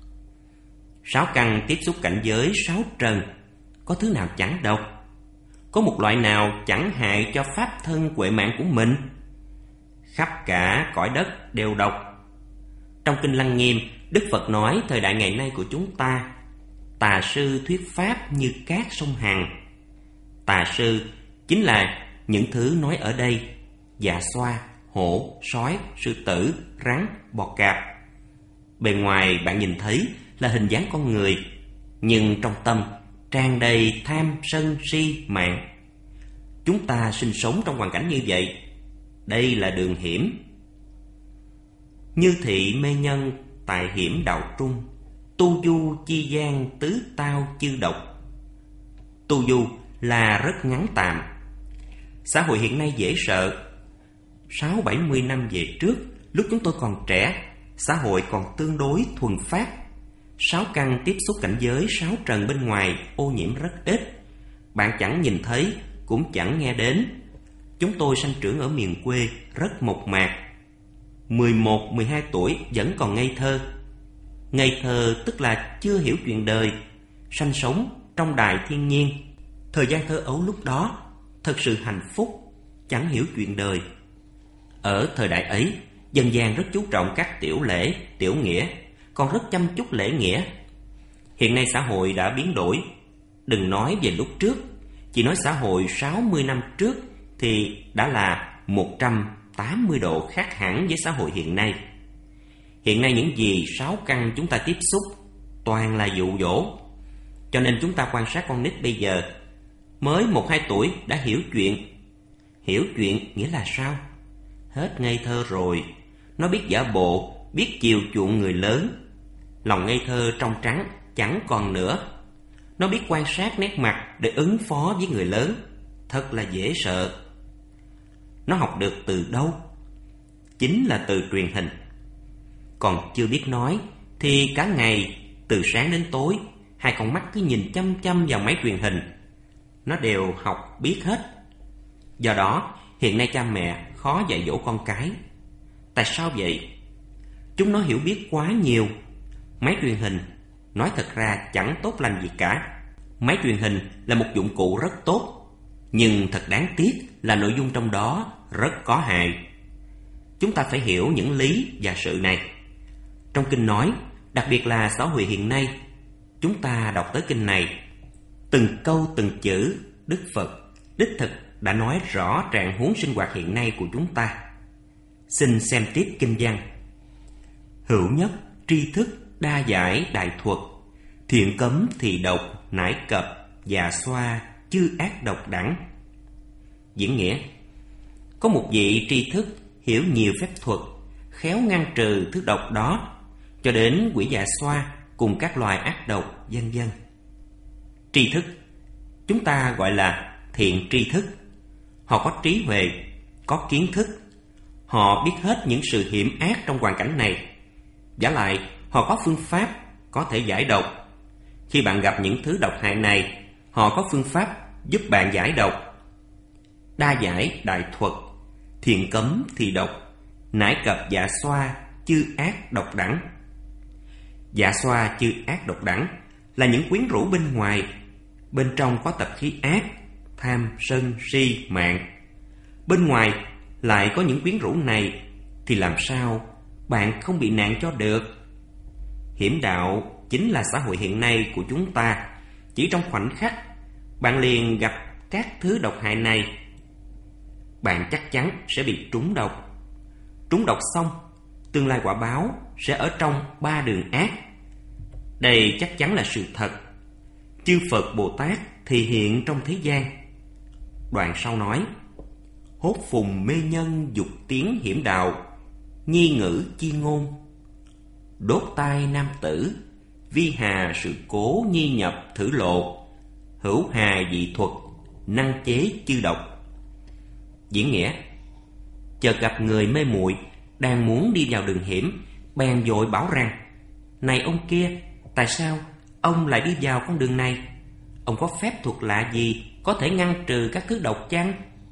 6 căn tiếp xúc cảnh giới 6 trần, có thứ nào chẳng độc? Có một loại nào chẳng hại cho pháp thân huệ mạng của mình? Khắp cả cõi đất đều độc. Trong kinh Lăng Nghiêm, Đức Phật nói thời đại ngày nay của chúng ta, tà sư thuyết pháp như cát sông Hằng. Tà sư chính là những thứ nói ở đây: dạ xoa, hổ, sói, sư tử, rắn, bò cạp. Bề ngoài bạn nhìn thấy là hình dáng con người, nhưng trong tâm tràn đầy tham, sân, si, mạng. Chúng ta sinh sống trong hoàn cảnh như vậy. Đây là đường hiểm. Như thị mê nhân tại hiểm đạo trung, tu du chi gian tứ tao chư độc. Tu du là rất ngắn tạm. Xã hội hiện nay dễ sợ. 60-70 năm về trước, lúc chúng tôi còn trẻ, xã hội còn tương đối thuần phát. 6 căn tiếp xúc cảnh giới 6 trần bên ngoài ô nhiễm rất ít. Bạn chẳng nhìn thấy, cũng chẳng nghe đến. Chúng tôi sanh trưởng ở miền quê, rất mộc mạc. 11-12 tuổi vẫn còn ngây thơ. Ngây thơ tức là chưa hiểu chuyện đời, sanh sống trong đại thiên nhiên. Thời gian thơ ấu lúc đó thật sự hạnh phúc, chẳng hiểu chuyện đời. Ở thời đại ấy, dân gian rất chú trọng các tiểu lễ, tiểu nghĩa, còn rất chăm chút lễ nghĩa. Hiện nay xã hội đã biến đổi. Đừng nói về lúc trước, chỉ nói xã hội 60 năm trước thì đã là 180 độ khác hẳn với xã hội hiện nay. Hiện nay những gì 6 căn chúng ta tiếp xúc toàn là dụ dỗ. Cho nên chúng ta quan sát con nít bây giờ, mới 1-2 tuổi đã hiểu chuyện. Hiểu chuyện nghĩa là sao? Hết ngây thơ rồi. Nó biết giả bộ, biết chiều chuộng người lớn. Lòng ngây thơ trong trắng chẳng còn nữa. Nó biết quan sát nét mặt để ứng phó với người lớn. Thật là dễ sợ. Nó học được từ đâu? Chính là từ truyền hình. Còn chưa biết nói thì cả ngày, từ sáng đến tối, hai con mắt cứ nhìn chăm chăm vào máy truyền hình. Nó đều học biết hết. Do đó hiện nay cha mẹ khó dạy dỗ con cái. Tại sao vậy? Chúng nó hiểu biết quá nhiều. Máy truyền hình nói thật ra chẳng tốt lành gì cả. Máy truyền hình là một dụng cụ rất tốt, nhưng thật đáng tiếc là nội dung trong đó rất có hại. Chúng ta phải hiểu những lý và sự này. Trong kinh nói, đặc biệt là xã hội hiện nay, chúng ta đọc tới kinh này, từng câu từng chữ Đức Phật đích thực đã nói rõ trạng huống sinh hoạt hiện nay của chúng ta. Xin xem tiếp kinh văn. Hữu nhất tri thức đa giải đại thuật, thiện cấm thì độc nải cập già xoa chư ác độc đẳng. Diễn nghĩa: có một vị tri thức hiểu nhiều phép thuật, khéo ngăn trừ thứ độc đó, cho đến quỷ dạ xoa cùng các loài ác độc, vân vân. Tri thức, chúng ta gọi là thiện tri thức. Họ có trí huệ, có kiến thức. Họ biết hết những sự hiểm ác trong hoàn cảnh này. Vả lại, họ có phương pháp có thể giải độc. Khi bạn gặp những thứ độc hại này, họ có phương pháp giúp bạn giải độc. Đa giải đại thuật, thiện cấm thì độc, nãi cập dạ xoa, chư ác độc đẳng. Dạ xoa chư ác độc đẳng là những quyến rũ bên ngoài. Bên trong có tập khí ác, tham, sân, si, mạng. Bên ngoài lại có những quyến rũ này, thì làm sao bạn không bị nạn cho được? Hiểm đạo chính là xã hội hiện nay của chúng ta. Chỉ trong khoảnh khắc, bạn liền gặp các thứ độc hại này. Bạn chắc chắn sẽ bị trúng độc. Trúng độc xong, tương lai quả báo sẽ ở trong 3 đường ác. Đây chắc chắn là sự thật. Chư Phật Bồ Tát thì hiện trong thế gian. Đoạn sau nói: hốt phùng mê nhân dục tiếng hiểm đạo, nhi ngữ chi ngôn. Đốt tai nam tử, vi hà sự cố nhi nhập thử lộ. Hữu hà dị thuật, năng chế chư độc. Diễn nghĩa: chợt gặp người mê muội đang muốn đi vào đường hiểm, bèn vội bảo rằng: này ông kia, tại sao ông lại đi vào con đường này? Ông có phép thuật lạ gì có thể ngăn trừ các thứ độc chăng?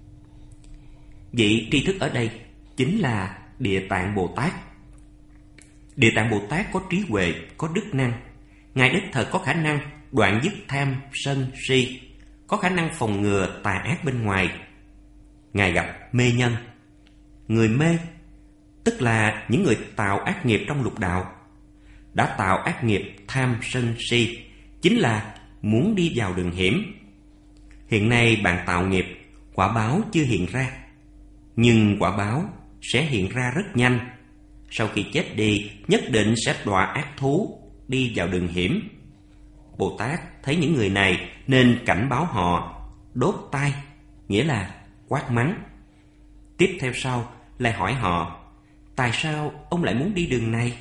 Vị tri thức ở đây chính là Địa Tạng Bồ Tát. Địa Tạng Bồ Tát có trí huệ, có đức năng. Ngài đích thực có khả năng đoạn dứt tham, sân, si, có khả năng phòng ngừa tà ác bên ngoài. Ngài gặp mê nhân. Người mê tức là những người tạo ác nghiệp trong lục đạo. Đã tạo ác nghiệp tham, sân, si, chính là muốn đi vào đường hiểm. Hiện nay bạn tạo nghiệp, quả báo chưa hiện ra, nhưng quả báo sẽ hiện ra rất nhanh. Sau khi chết đi, nhất định sẽ đọa ác thú, đi vào đường hiểm. Bồ Tát thấy những người này nên cảnh báo họ, đốt tai, nghĩa là quát mắng. Tiếp theo sau lại hỏi họ: tại sao ông lại muốn đi đường này?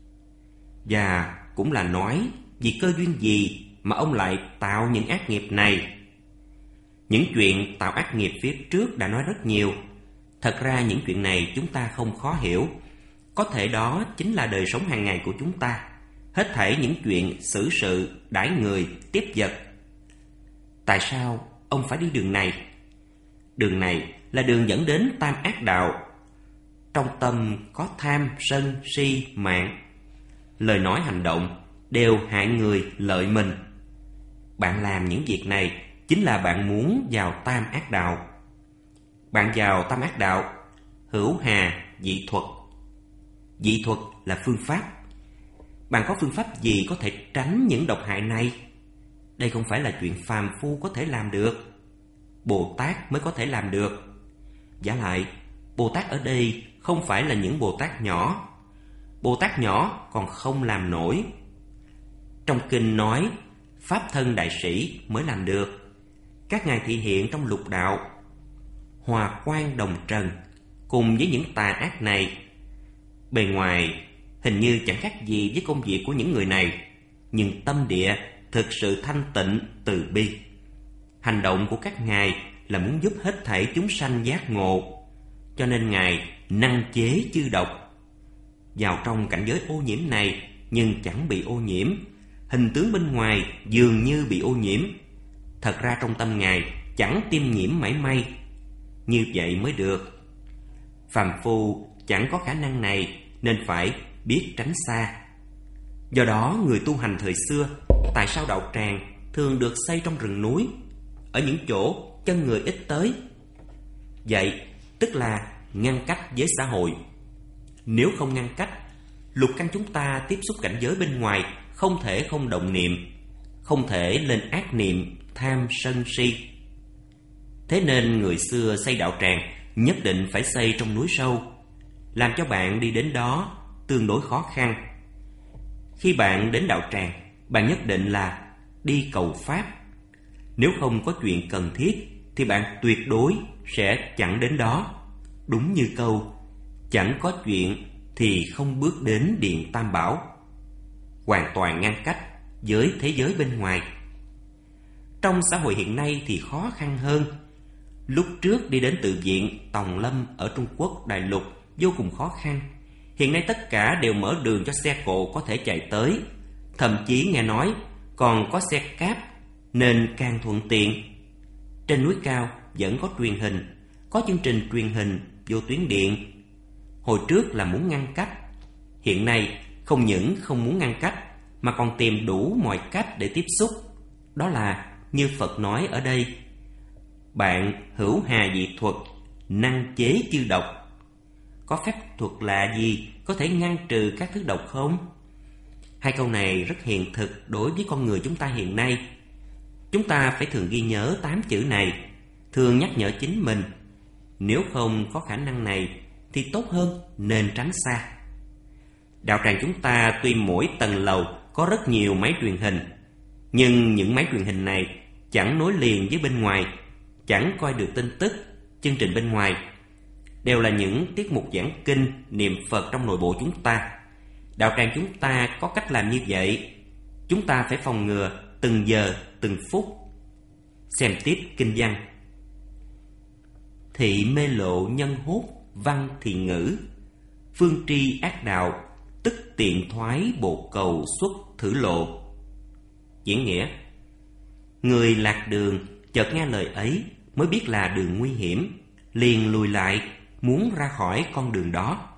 Và cũng là nói vì cơ duyên gì mà ông lại tạo những ác nghiệp này. Những chuyện tạo ác nghiệp phía trước đã nói rất nhiều. Thật ra những chuyện này chúng ta không khó hiểu. Có thể đó chính là đời sống hàng ngày của chúng ta. Hết thảy những chuyện xử sự, đãi người, tiếp vật. Tại sao ông phải đi đường này? Đường này là đường dẫn đến tam ác đạo. Trong tâm có tham, sân, si, mạng. Lời nói hành động đều hại người lợi mình. Bạn làm những việc này chính là bạn muốn vào tam ác đạo. Bạn vào tam ác đạo, hữu hà dị thuật. Dị thuật là phương pháp. Bạn có phương pháp gì có thể tránh những độc hại này? Đây không phải là chuyện phàm phu có thể làm được. Bồ Tát mới có thể làm được. Vả lại, Bồ Tát ở đây không phải là những Bồ Tát nhỏ. Bồ Tát nhỏ còn không làm nổi. Trong kinh nói Pháp thân đại sĩ mới làm được. Các ngài thị hiện trong lục đạo, hòa quang đồng trần cùng với những tà ác này. Bề ngoài hình như chẳng khác gì với công việc của những người này, nhưng tâm địa thực sự thanh tịnh, từ bi. Hành động của các ngài là muốn giúp hết thảy chúng sanh giác ngộ, cho nên ngài năng chế chư độc. Vào trong cảnh giới ô nhiễm này nhưng chẳng bị ô nhiễm. Hình tướng bên ngoài dường như bị ô nhiễm, thật ra trong tâm ngài chẳng tiêm nhiễm mảy may. Như vậy mới được. Phàm phu chẳng có khả năng này nên phải biết tránh xa. Do đó người tu hành thời xưa, tại sao đạo tràng thường được xây trong rừng núi, ở những chỗ chân người ít tới? Vậy tức là ngăn cách với xã hội. Nếu không ngăn cách, lục căn chúng ta tiếp xúc cảnh giới bên ngoài không thể không động niệm, không thể lên ác niệm, tham, sân, si. Thế nên người xưa xây đạo tràng nhất định phải xây trong núi sâu, làm cho bạn đi đến đó tương đối khó khăn. Khi bạn đến đạo tràng, bạn nhất định là đi cầu Pháp. Nếu không có chuyện cần thiết thì bạn tuyệt đối sẽ chẳng đến đó. Đúng như câu: chẳng có chuyện thì không bước đến Điện Tam Bảo. hoàn toàn ngăn cách với thế giới bên ngoài. Trong xã hội hiện nay thì khó khăn hơn. Lúc trước đi đến tự viện Tòng Lâm ở Trung Quốc đại lục vô cùng khó khăn. Hiện nay tất cả đều mở đường cho xe cộ có thể chạy tới. Thậm chí nghe nói còn có xe cáp nên càng thuận tiện. Trên núi cao vẫn có truyền hình, có chương trình truyền hình vô tuyến điện. Hồi trước là muốn ngăn cách, hiện nay không những không muốn ngăn cách mà còn tìm đủ mọi cách để tiếp xúc. Đó là như Phật nói ở đây: bạn hữu hà dị thuật, năng chế chư độc. Có phép thuật lạ gì có thể ngăn trừ các thứ độc không? Hai câu này rất hiện thực đối với con người chúng ta hiện nay. Chúng ta phải thường ghi nhớ 8 chữ này, thường nhắc nhở chính mình. Nếu không có khả năng này thì tốt hơn nên tránh xa. Đạo tràng chúng ta tuy mỗi tầng lầu có rất nhiều máy truyền hình, nhưng những máy truyền hình này chẳng nối liền với bên ngoài, chẳng coi được tin tức, chương trình bên ngoài. Đều là những tiết mục giảng kinh, niệm Phật trong nội bộ chúng ta. Đạo tràng chúng ta có cách làm như vậy. Chúng ta phải phòng ngừa từng giờ, từng phút. Xem tiếp kinh văn. Thị mê lộ nhân hốt, văn thì ngữ. Phương tri ác đạo, tức tiện thoái bộ cầu xuất thử lộ. Diễn nghĩa: người lạc đường chợt nghe lời ấy mới biết là đường nguy hiểm, liền lùi lại muốn ra khỏi con đường đó.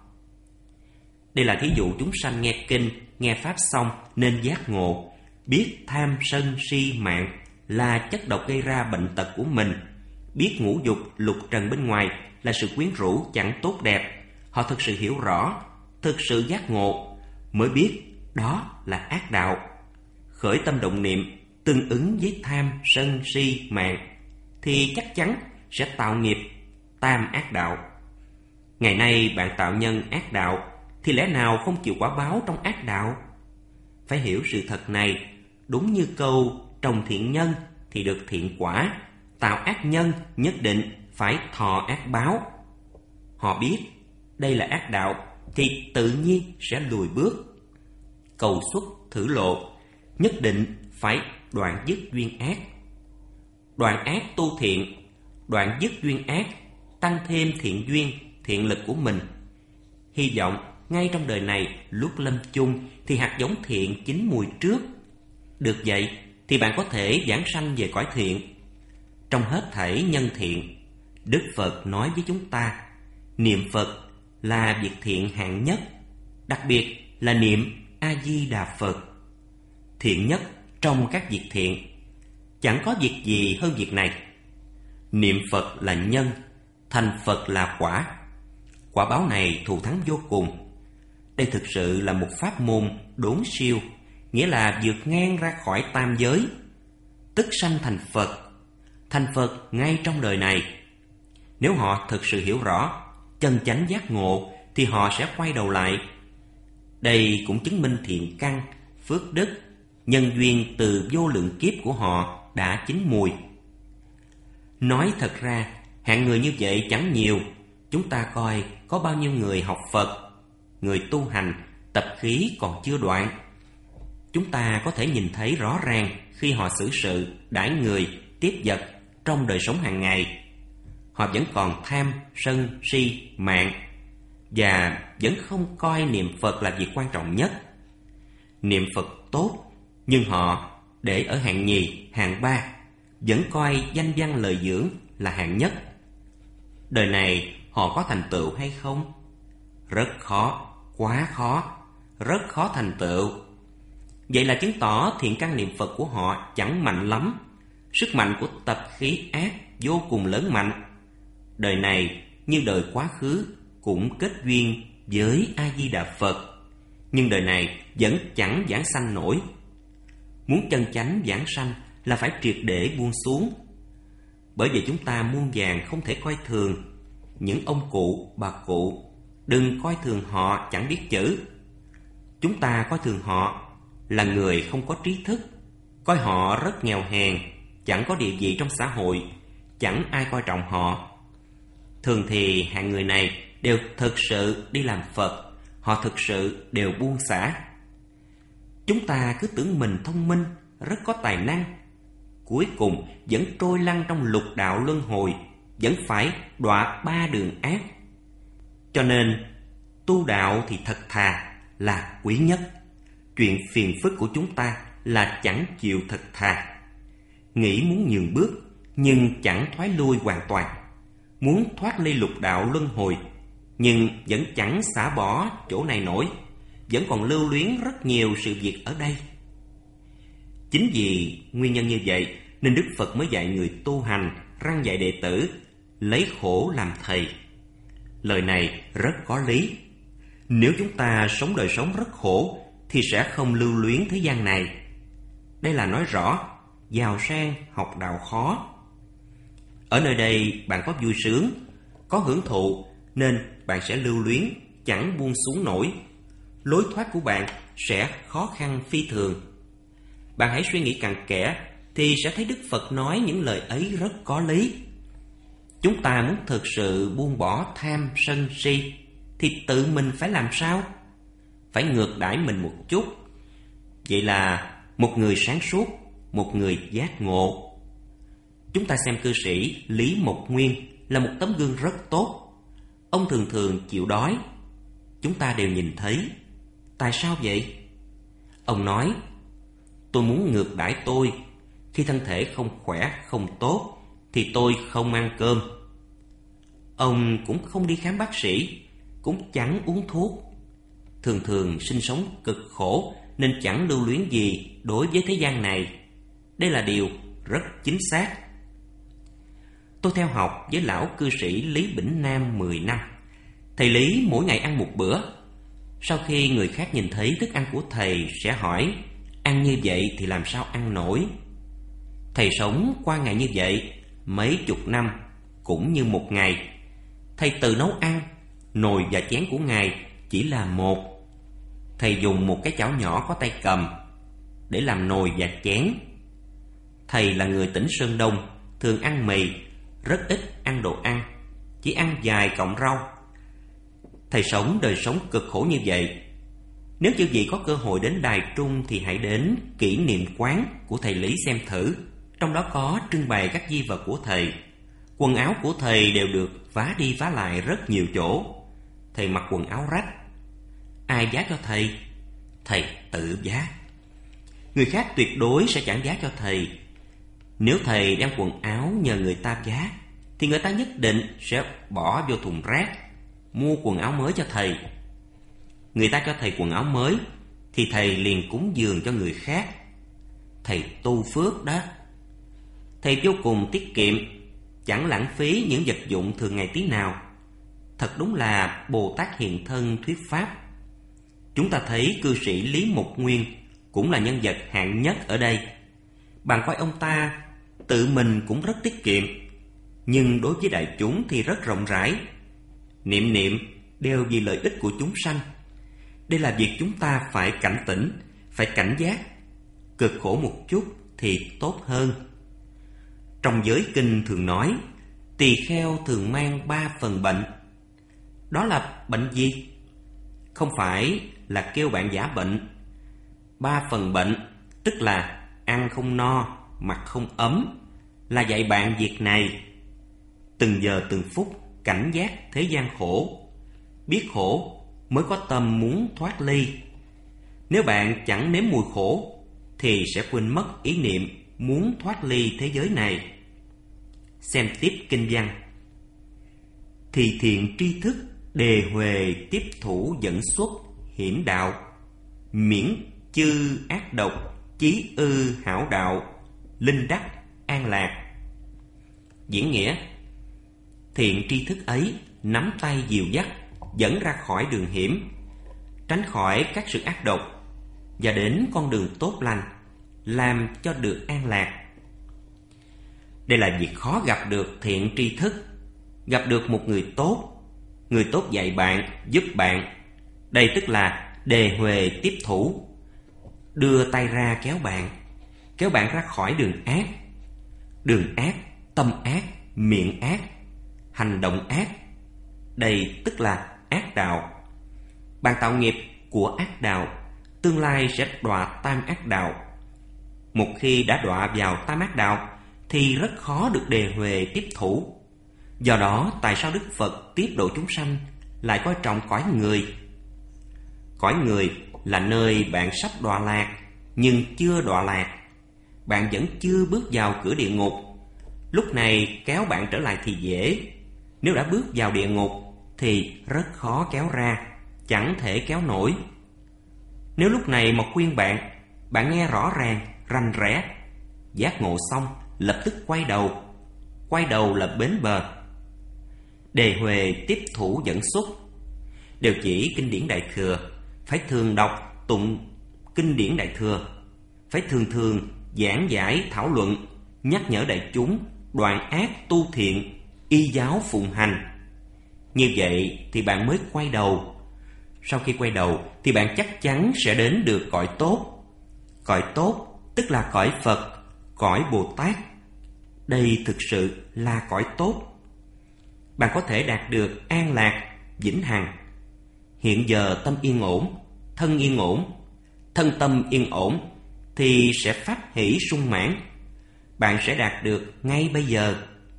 Đây là thí dụ chúng sanh nghe kinh, nghe pháp xong nên giác ngộ, biết tham sân si mạng là chất độc gây ra bệnh tật của mình, biết ngũ dục lục trần bên ngoài là sự quyến rũ chẳng tốt đẹp. Họ thực sự hiểu rõ, thực sự giác ngộ, mới biết đó là ác đạo. Khởi tâm động niệm tương ứng với tham sân si mạng thì chắc chắn sẽ tạo nghiệp tam ác đạo. Ngày nay bạn tạo nhân ác đạo thì lẽ nào không chịu quả báo trong ác đạo? Phải hiểu sự thật này, đúng như câu trồng thiện nhân thì được thiện quả, tạo ác nhân nhất định phải thọ ác báo. Họ biết đây là ác đạo thì tự nhiên sẽ lùi bước. Cầu xuất thử lộ, nhất định phải đoạn dứt duyên ác. Đoạn ác tu thiện, đoạn dứt duyên ác, tăng thêm thiện duyên, thiện lực của mình. Hy vọng ngay trong đời này lúc lâm chung thì hạt giống thiện chín mùi trước. Được vậy thì bạn có thể vãng sanh về cõi thiện. Trong hết thảy nhân thiện, Đức Phật nói với chúng ta, niệm Phật là việc thiện hạng nhất, đặc biệt là niệm A-di-đà Phật. Thiện nhất trong các việc thiện, chẳng có việc gì hơn việc này. Niệm Phật là nhân, thành Phật là quả. Quả báo này thù thắng vô cùng. Đây thực sự là một pháp môn đốn siêu, nghĩa là vượt ngang ra khỏi tam giới, tức sanh thành Phật ngay trong đời này. Nếu họ thực sự hiểu rõ, chân chánh giác ngộ thì họ sẽ quay đầu lại. Đây cũng chứng minh thiện căn, phước đức, nhân duyên từ vô lượng kiếp của họ đã chín mùi. Nói thật ra, hạng người như vậy chẳng nhiều. Chúng ta coi có bao nhiêu người học Phật, người tu hành, tập khí còn chưa đoạn. Chúng ta có thể nhìn thấy rõ ràng khi họ xử sự, đãi người, tiếp vật trong đời sống hàng ngày. Họ vẫn còn tham, sân, si, mạng, và vẫn không coi niệm Phật là việc quan trọng nhất. Niệm Phật tốt, nhưng họ để ở hạng nhì, hạng ba, vẫn coi danh văn lời dưỡng là hạng nhất. Đời này họ có thành tựu hay không? Rất khó, quá khó, rất khó thành tựu. Vậy là chứng tỏ thiện căn niệm Phật của họ chẳng mạnh lắm. Sức mạnh của tập khí ác vô cùng lớn mạnh. Đời này như đời quá khứ cũng kết duyên với A-di-đà Phật, nhưng đời này vẫn chẳng vãng sanh nổi. Muốn chân chánh vãng sanh là phải triệt để buông xuống. Bởi vậy chúng ta muôn vàn không thể coi thường những ông cụ, bà cụ. Đừng coi thường họ chẳng biết chữ. Chúng ta coi thường họ là người không có trí thức, coi họ rất nghèo hèn, chẳng có địa vị trong xã hội, chẳng ai coi trọng họ. Thường thì hạng người này đều thực sự đi làm Phật, họ thực sự đều buông xả. Chúng ta cứ tưởng mình thông minh, rất có tài năng, cuối cùng vẫn trôi lăn trong lục đạo luân hồi, vẫn phải đọa ba đường ác. Cho nên tu đạo thì thật thà là quý nhất. Chuyện phiền phức của chúng ta là chẳng chịu thật thà. Nghĩ muốn nhường bước nhưng chẳng thoái lui hoàn toàn, muốn thoát ly lục đạo luân hồi nhưng vẫn chẳng xả bỏ chỗ này nổi, vẫn còn lưu luyến rất nhiều sự việc ở đây. Chính vì nguyên nhân như vậy nên Đức Phật mới dạy người tu hành răn dạy đệ tử lấy khổ làm thầy. Lời này rất có lý. Nếu chúng ta sống đời sống rất khổ thì sẽ không lưu luyến thế gian này. Đây là nói rõ giàu sang học đạo khó. Ở nơi đây bạn có vui sướng, có hưởng thụ nên bạn sẽ lưu luyến, chẳng buông xuống nổi. Lối thoát của bạn sẽ khó khăn phi thường. Bạn hãy suy nghĩ cặn kẽ thì sẽ thấy Đức Phật nói những lời ấy rất có lý. Chúng ta muốn thực sự buông bỏ tham sân si thì tự mình phải làm sao? Phải ngược đãi mình một chút. Vậy là một người sáng suốt, một người giác ngộ. Chúng ta xem cư sĩ Lý Mộc Nguyên là một tấm gương rất tốt. Ông thường thường chịu đói. Chúng ta đều nhìn thấy. Tại sao vậy? Ông nói, tôi muốn ngược đãi tôi. Khi thân thể không khỏe, không tốt thì tôi không ăn cơm. Ông cũng không đi khám bác sĩ, cũng chẳng uống thuốc. Thường thường sinh sống cực khổ nên chẳng lưu luyến gì đối với thế gian này. Đây là điều rất chính xác. Tôi theo học với lão cư sĩ Lý Bỉnh Nam 10 năm. Thầy Lý mỗi ngày ăn một bữa. Sau khi người khác nhìn thấy thức ăn của thầy sẽ hỏi, ăn như vậy thì làm sao ăn nổi? Thầy sống qua ngày như vậy mấy chục năm, cũng như một ngày. Thầy tự nấu ăn, nồi và chén của Ngài chỉ là một. Thầy dùng một cái chảo nhỏ có tay cầm để làm nồi và chén. Thầy là người tỉnh Sơn Đông, thường ăn mì, rất ít ăn đồ ăn, chỉ ăn vài cọng rau. Thầy sống đời sống cực khổ như vậy. Nếu chư vị có cơ hội đến Đài Trung thì hãy đến kỷ niệm quán của thầy Lý xem thử. Trong đó có trưng bày các di vật của thầy. Quần áo của thầy đều được vá đi vá lại rất nhiều chỗ. Thầy mặc quần áo rách. Ai vá cho thầy? Thầy tự vá. Người khác tuyệt đối sẽ chẳng vá cho thầy. Nếu thầy đem quần áo nhờ người ta vá thì người ta nhất định sẽ bỏ vô thùng rác, mua quần áo mới cho thầy. Người ta cho thầy quần áo mới thì thầy liền cúng dường cho người khác. Thầy tu phước đó. Thầy vô cùng tiết kiệm, chẳng lãng phí những vật dụng thường ngày tí nào. Thật đúng là Bồ Tát hiện thân thuyết pháp. Chúng ta thấy cư sĩ Lý Mộc Nguyên cũng là nhân vật hạng nhất ở đây. Bạn coi ông ta tự mình cũng rất tiết kiệm, nhưng đối với đại chúng thì rất rộng rãi. Niệm niệm đều vì lợi ích của chúng sanh. Đây là việc chúng ta phải cảnh tỉnh, phải cảnh giác. Cực khổ một chút thì tốt hơn. Trong giới kinh thường nói, tỳ kheo thường mang 3 phần bệnh. Đó là bệnh gì? Không phải là kêu bạn giả bệnh. 3 phần bệnh tức là ăn không no, mặc không ấm, là dạy bạn việc này. Từng giờ từng phút cảnh giác thế gian khổ. Biết khổ mới có tâm muốn thoát ly. Nếu bạn chẳng nếm mùi khổ thì sẽ quên mất ý niệm muốn thoát ly thế giới này. Xem tiếp kinh văn. Thì thiện tri thức đề huề tiếp thủ dẫn xuất hiểm đạo, miễn chư ác độc chí ư hảo đạo, linh đắc an lạc. Diễn nghĩa: thiện tri thức ấy nắm tay dìu dắt, dẫn ra khỏi đường hiểm, tránh khỏi các sự ác độc và đến con đường tốt lành, làm cho được an lạc. Đây là việc khó gặp được thiện tri thức, gặp được một người tốt dạy bạn, giúp bạn. Đây tức là đề huề tiếp thủ, đưa tay ra kéo bạn ra khỏi đường ác, tâm ác, miệng ác, hành động ác. Đây tức là ác đạo. Bạn tạo nghiệp của ác đạo tương lai sẽ đọa tam ác đạo. Một khi đã đọa vào tam ác đạo thì rất khó được đề huề tiếp thủ. Do đó tại sao Đức Phật tiếp độ chúng sanh lại coi trọng cõi người? Cõi người là nơi bạn sắp đọa lạc nhưng chưa đọa lạc. Bạn vẫn chưa bước vào cửa địa ngục. Lúc này kéo bạn trở lại thì dễ. Nếu đã bước vào địa ngục thì rất khó kéo ra, chẳng thể kéo nổi. Nếu lúc này mà khuyên bạn, bạn nghe rõ ràng, rành rẽ, giác ngộ xong lập tức quay đầu. Quay đầu là bến bờ. Đề huề tiếp thủ dẫn xuất đều chỉ kinh điển Đại Thừa, phải thường đọc tụng kinh điển Đại Thừa, phải thường thường giảng giải thảo luận, nhắc nhở đại chúng đoạn ác tu thiện, y giáo phụng hành. Như vậy thì bạn mới quay đầu. Sau khi quay đầu thì bạn chắc chắn sẽ đến được cõi tốt. Cõi tốt tức là cõi Phật, cõi Bồ Tát. Đây thực sự là cõi tốt. Bạn có thể đạt được an lạc, vĩnh hằng. Hiện giờ tâm yên ổn, thân yên ổn, thân tâm yên ổn thì sẽ pháp hỷ sung mãn. Bạn sẽ đạt được ngay bây giờ.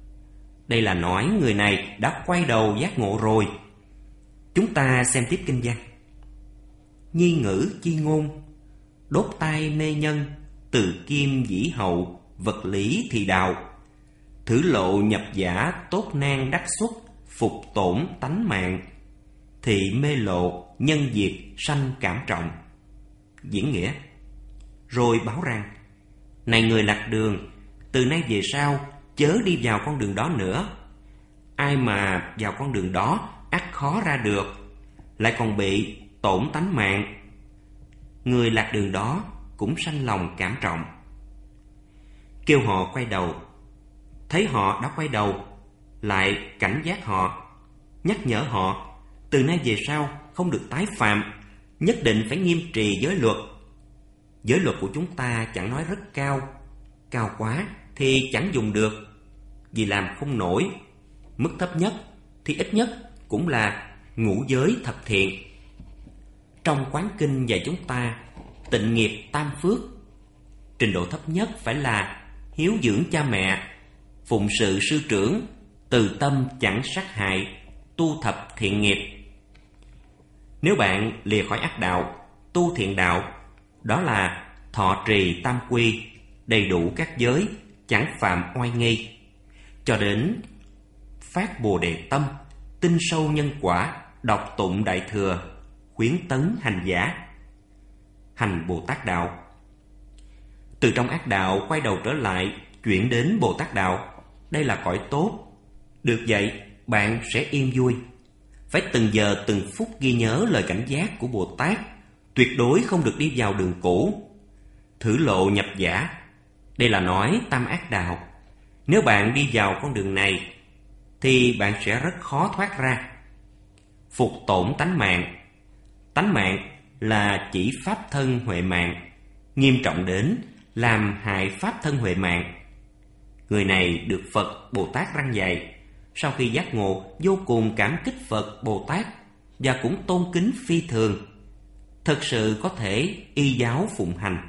Đây là nói người này đã quay đầu giác ngộ rồi. Chúng ta xem tiếp kinh văn. Nhi ngữ chi ngôn, đốt tai mê nhân, từ kim dĩ hậu, vật lý thì đạo. Thử lộ nhập giả, tốt nan đắc xuất, phục tổn tánh mạng. Thị mê lộ, nhân diệt, sanh cảm trọng. Diễn nghĩa: rồi báo rằng, này người lạc đường, từ nay về sau chớ đi vào con đường đó nữa. Ai mà vào con đường đó ắt khó ra được, lại còn bị tổn tánh mạng. Người lạc đường đó cũng sanh lòng cảm trọng. Kêu họ quay đầu. Thấy họ đã quay đầu, lại cảnh giác họ, nhắc nhở họ từ nay về sau không được tái phạm, nhất định phải nghiêm trì giới luật. Giới luật của chúng ta chẳng nói rất cao, cao quá thì chẳng dùng được, vì làm không nổi. Mức thấp nhất thì ít nhất cũng là ngũ giới thập thiện. Trong quán kinh dạy chúng ta tịnh nghiệp tam phước. Trình độ thấp nhất phải là hiếu dưỡng cha mẹ, phụng sự sư trưởng, từ tâm chẳng sát hại, tu thập thiện nghiệp. Nếu bạn lìa khỏi ác đạo, tu thiện đạo, đó là thọ trì tam quy, đầy đủ các giới, chẳng phạm oai nghi, cho đến phát Bồ Đề tâm, tin sâu nhân quả, đọc tụng Đại Thừa, khuyến tấn hành giả, hành Bồ Tát đạo. Từ trong ác đạo quay đầu trở lại, chuyển đến Bồ Tát đạo. Đây là cõi tốt. Được vậy, bạn sẽ yên vui. Phải từng giờ từng phút ghi nhớ lời cảnh giác của Bồ Tát, tuyệt đối không được đi vào đường cũ. Thử lộ nhập giả, đây là nói tam ác đạo. Nếu bạn đi vào con đường này thì bạn sẽ rất khó thoát ra. Phục tổn tánh mạng. Tánh mạng là chỉ pháp thân huệ mạng, nghiêm trọng đến làm hại pháp thân huệ mạng. Người này được Phật Bồ Tát răn dạy, sau khi giác ngộ vô cùng cảm kích Phật Bồ Tát và cũng tôn kính phi thường, thật sự có thể y giáo phụng hành.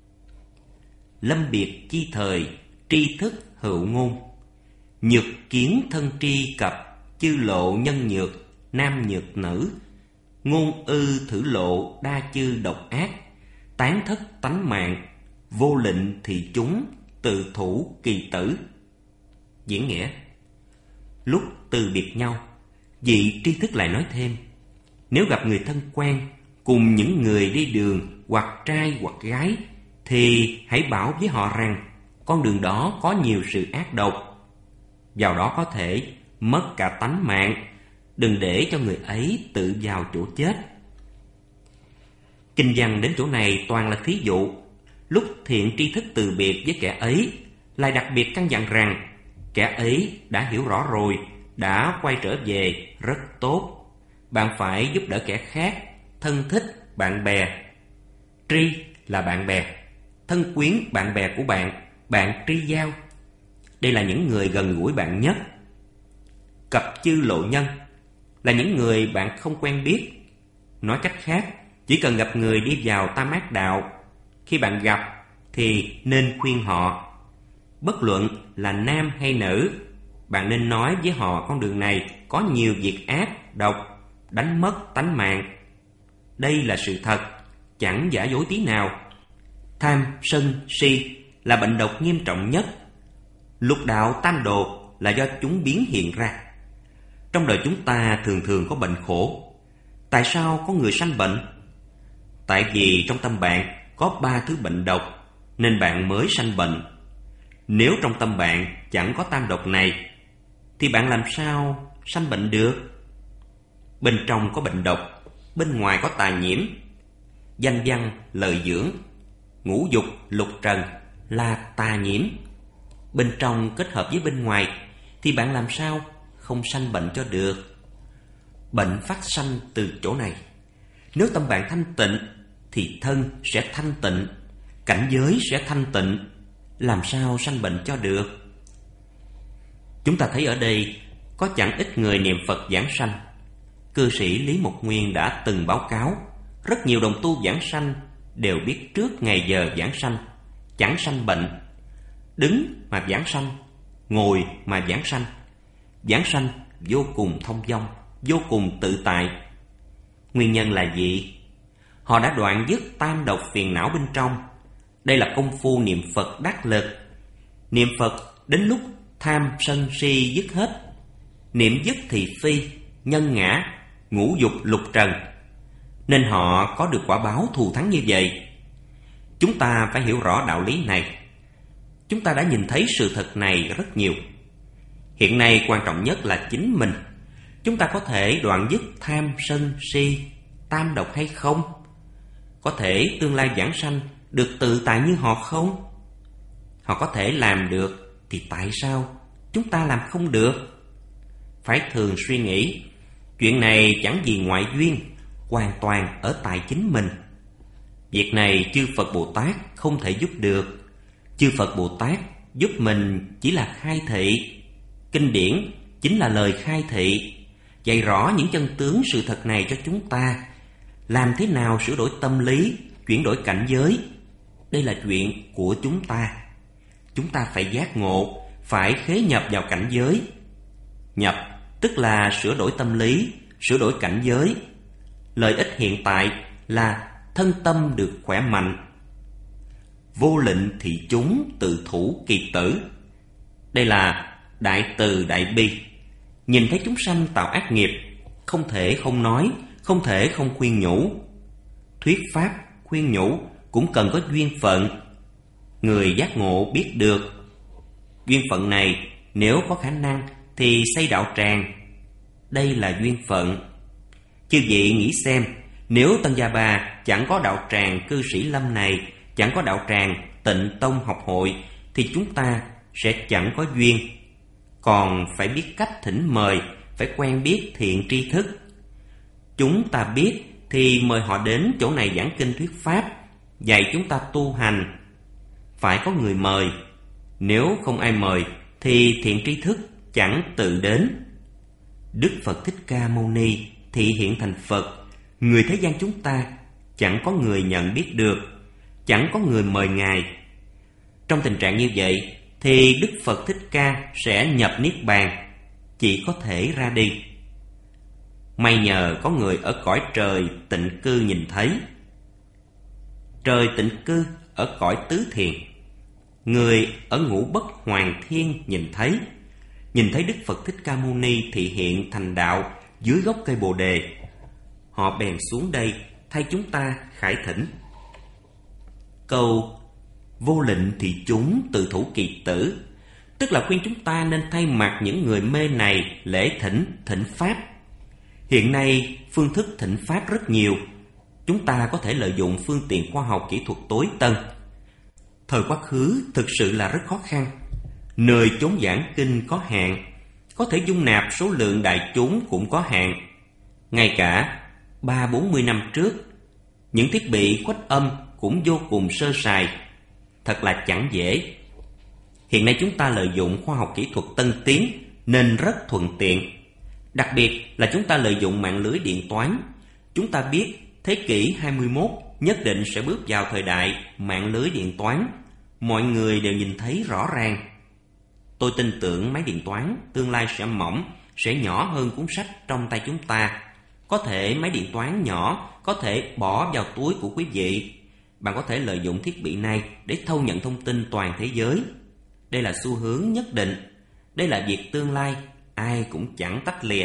Lâm biệt chi thời, tri thức hữu ngôn. Nhược kiến thân tri cập, chư lộ nhân nhược, nam nhược nữ. Ngôn ư thử lộ đa chư độc ác, tán thất tánh mạng, vô lệnh thì chúng, tự thủ kỳ tử. Diễn nghĩa: lúc từ biệt nhau, vị tri thức lại nói thêm: nếu gặp người thân quen cùng những người đi đường, hoặc trai hoặc gái, thì hãy bảo với họ rằng con đường đó có nhiều sự ác độc, vào đó có thể mất cả tánh mạng. Đừng để cho người ấy tự vào chỗ chết. Kinh văn đến chỗ này toàn là thí dụ. Lúc thiện tri thức từ biệt với kẻ ấy, lại đặc biệt căn dặn rằng kẻ ấy đã hiểu rõ rồi, đã quay trở về, rất tốt. Bạn phải giúp đỡ kẻ khác, thân thích, bạn bè. Tri là bạn bè, thân quyến bạn bè của bạn, bạn tri giao. Đây là những người gần gũi bạn nhất. Cập chư lộ nhân là những người bạn không quen biết. Nói cách khác, Chỉ cần gặp người đi vào Tam Ác Đạo, khi bạn gặp thì nên khuyên họ. Bất luận là nam hay nữ, bạn nên nói với họ con đường này có nhiều việc ác, độc, đánh mất tánh mạng. Đây là sự thật, chẳng giả dối tí nào. Tham, sân, si là bệnh độc nghiêm trọng nhất. Lục đạo tam đồ là do chúng biến hiện ra. Trong đời chúng ta thường thường có bệnh khổ. Tại sao có người sanh bệnh? Tại vì trong tâm bạn có 3 thứ bệnh độc, nên bạn mới sanh bệnh. Nếu trong tâm bạn chẳng có tam độc này, thì bạn làm sao sanh bệnh được? Bên trong có bệnh độc, bên ngoài có tà nhiễm. Danh văn, lời dưỡng, ngũ dục, lục trần là tà nhiễm. Bên trong kết hợp với bên ngoài, thì bạn làm sao không sanh bệnh cho được? Bệnh phát sanh từ chỗ này. Nếu tâm bạn thanh tịnh, thì thân sẽ thanh tịnh, cảnh giới sẽ thanh tịnh, làm sao sanh bệnh cho được? Chúng ta thấy ở đây có chẳng ít người niệm Phật giảng sanh. Cư sĩ Lý Mục Nguyên đã từng báo cáo, rất nhiều đồng tu giảng sanh đều biết trước ngày giờ giảng sanh, chẳng sanh bệnh. Đứng mà giảng sanh, ngồi mà giảng sanh. Giảng sanh vô cùng thông dong, vô cùng tự tại. Nguyên nhân là gì? Họ đã đoạn dứt tam độc phiền não bên trong. Đây là công phu niệm Phật đắc lực. Niệm Phật đến lúc tham sân si dứt hết. Niệm dứt thị phi, nhân ngã, ngũ dục lục trần, nên họ có được quả báo thù thắng như vậy. Chúng ta phải hiểu rõ đạo lý này. Chúng ta đã nhìn thấy sự thật này rất nhiều. Hiện nay quan trọng nhất là chính mình. Chúng ta có thể đoạn dứt tham sân si, tam độc hay không? Có thể tương lai giảng sanh được tự tại như họ không? Họ có thể làm được, thì tại sao chúng ta làm không được? Phải thường suy nghĩ, chuyện này chẳng gì ngoại duyên, hoàn toàn ở tại chính mình. Việc này chư Phật Bồ Tát không thể giúp được. Chư Phật Bồ Tát giúp mình chỉ là khai thị. Kinh điển chính là lời khai thị, dạy rõ những chân tướng sự thật này cho chúng ta. Làm thế nào sửa đổi tâm lý, chuyển đổi cảnh giới, đây là chuyện của chúng ta. Chúng ta phải giác ngộ, phải khế nhập vào cảnh giới. Nhập tức là sửa đổi tâm lý, sửa đổi cảnh giới. Lợi ích hiện tại là thân tâm được khỏe mạnh. Vô lệnh thị chúng tự thủ kỳ tử. Đây là đại từ đại bi. Nhìn thấy chúng sanh tạo ác nghiệp, không thể không nói, không thể không khuyên nhủ. Thuyết pháp, khuyên nhủ cũng cần có duyên phận. Người giác ngộ biết được. Duyên phận này nếu có khả năng thì xây đạo tràng. Đây là duyên phận. Chư vị nghĩ xem, nếu Tân Gia Ba chẳng có đạo tràng Cư Sĩ Lâm này, chẳng có đạo tràng Tịnh Tông học hội, thì chúng ta sẽ chẳng có duyên. Còn phải biết cách thỉnh mời, phải quen biết thiện tri thức. Chúng ta biết thì mời họ đến chỗ này giảng kinh thuyết pháp, dạy chúng ta tu hành. Phải có người mời. Nếu không ai mời thì thiện tri thức chẳng tự đến. Đức Phật Thích Ca Mâu Ni thị hiện thành Phật, người thế gian chúng ta chẳng có người nhận biết được, chẳng có người mời Ngài. Trong tình trạng như vậy thì Đức Phật Thích Ca sẽ nhập Niết Bàn, chỉ có thể ra đi. May nhờ có người ở cõi trời tịnh cư nhìn thấy. Trời tịnh cư ở cõi tứ thiền. Người ở ngũ bất hoàng thiên nhìn thấy Đức Phật Thích Ca Mâu Ni thị hiện thành đạo dưới gốc cây Bồ Đề. Họ bèn xuống đây thay chúng ta khải thỉnh. Câu vô lệnh thị chúng tự thủ kỳ tử, tức là khuyên chúng ta nên thay mặt những người mê này lễ thỉnh pháp. Hiện nay phương thức thỉnh pháp rất nhiều. Chúng ta có thể lợi dụng phương tiện khoa học kỹ thuật tối tân. Thời quá khứ thực sự là rất khó khăn. Nơi chốn giảng kinh có hạn, có thể dung nạp số lượng đại chúng cũng có hạn. Ngay cả 30-40 năm trước, những thiết bị khuếch âm cũng vô cùng sơ sài, thật là chẳng dễ. Hiện nay chúng ta lợi dụng khoa học kỹ thuật tân tiến nên rất thuận tiện. Đặc biệt là chúng ta lợi dụng mạng lưới điện toán. Chúng ta biết Thế kỷ 21 nhất định sẽ bước vào thời đại mạng lưới điện toán. Mọi người đều nhìn thấy rõ ràng. Tôi tin tưởng máy điện toán tương lai sẽ mỏng, sẽ nhỏ hơn cuốn sách trong tay chúng ta. Có thể máy điện toán nhỏ có thể bỏ vào túi của quý vị. Bạn có thể lợi dụng thiết bị này để thâu nhận thông tin toàn thế giới. Đây là xu hướng nhất định. Đây là việc tương lai, ai cũng chẳng tách lìa.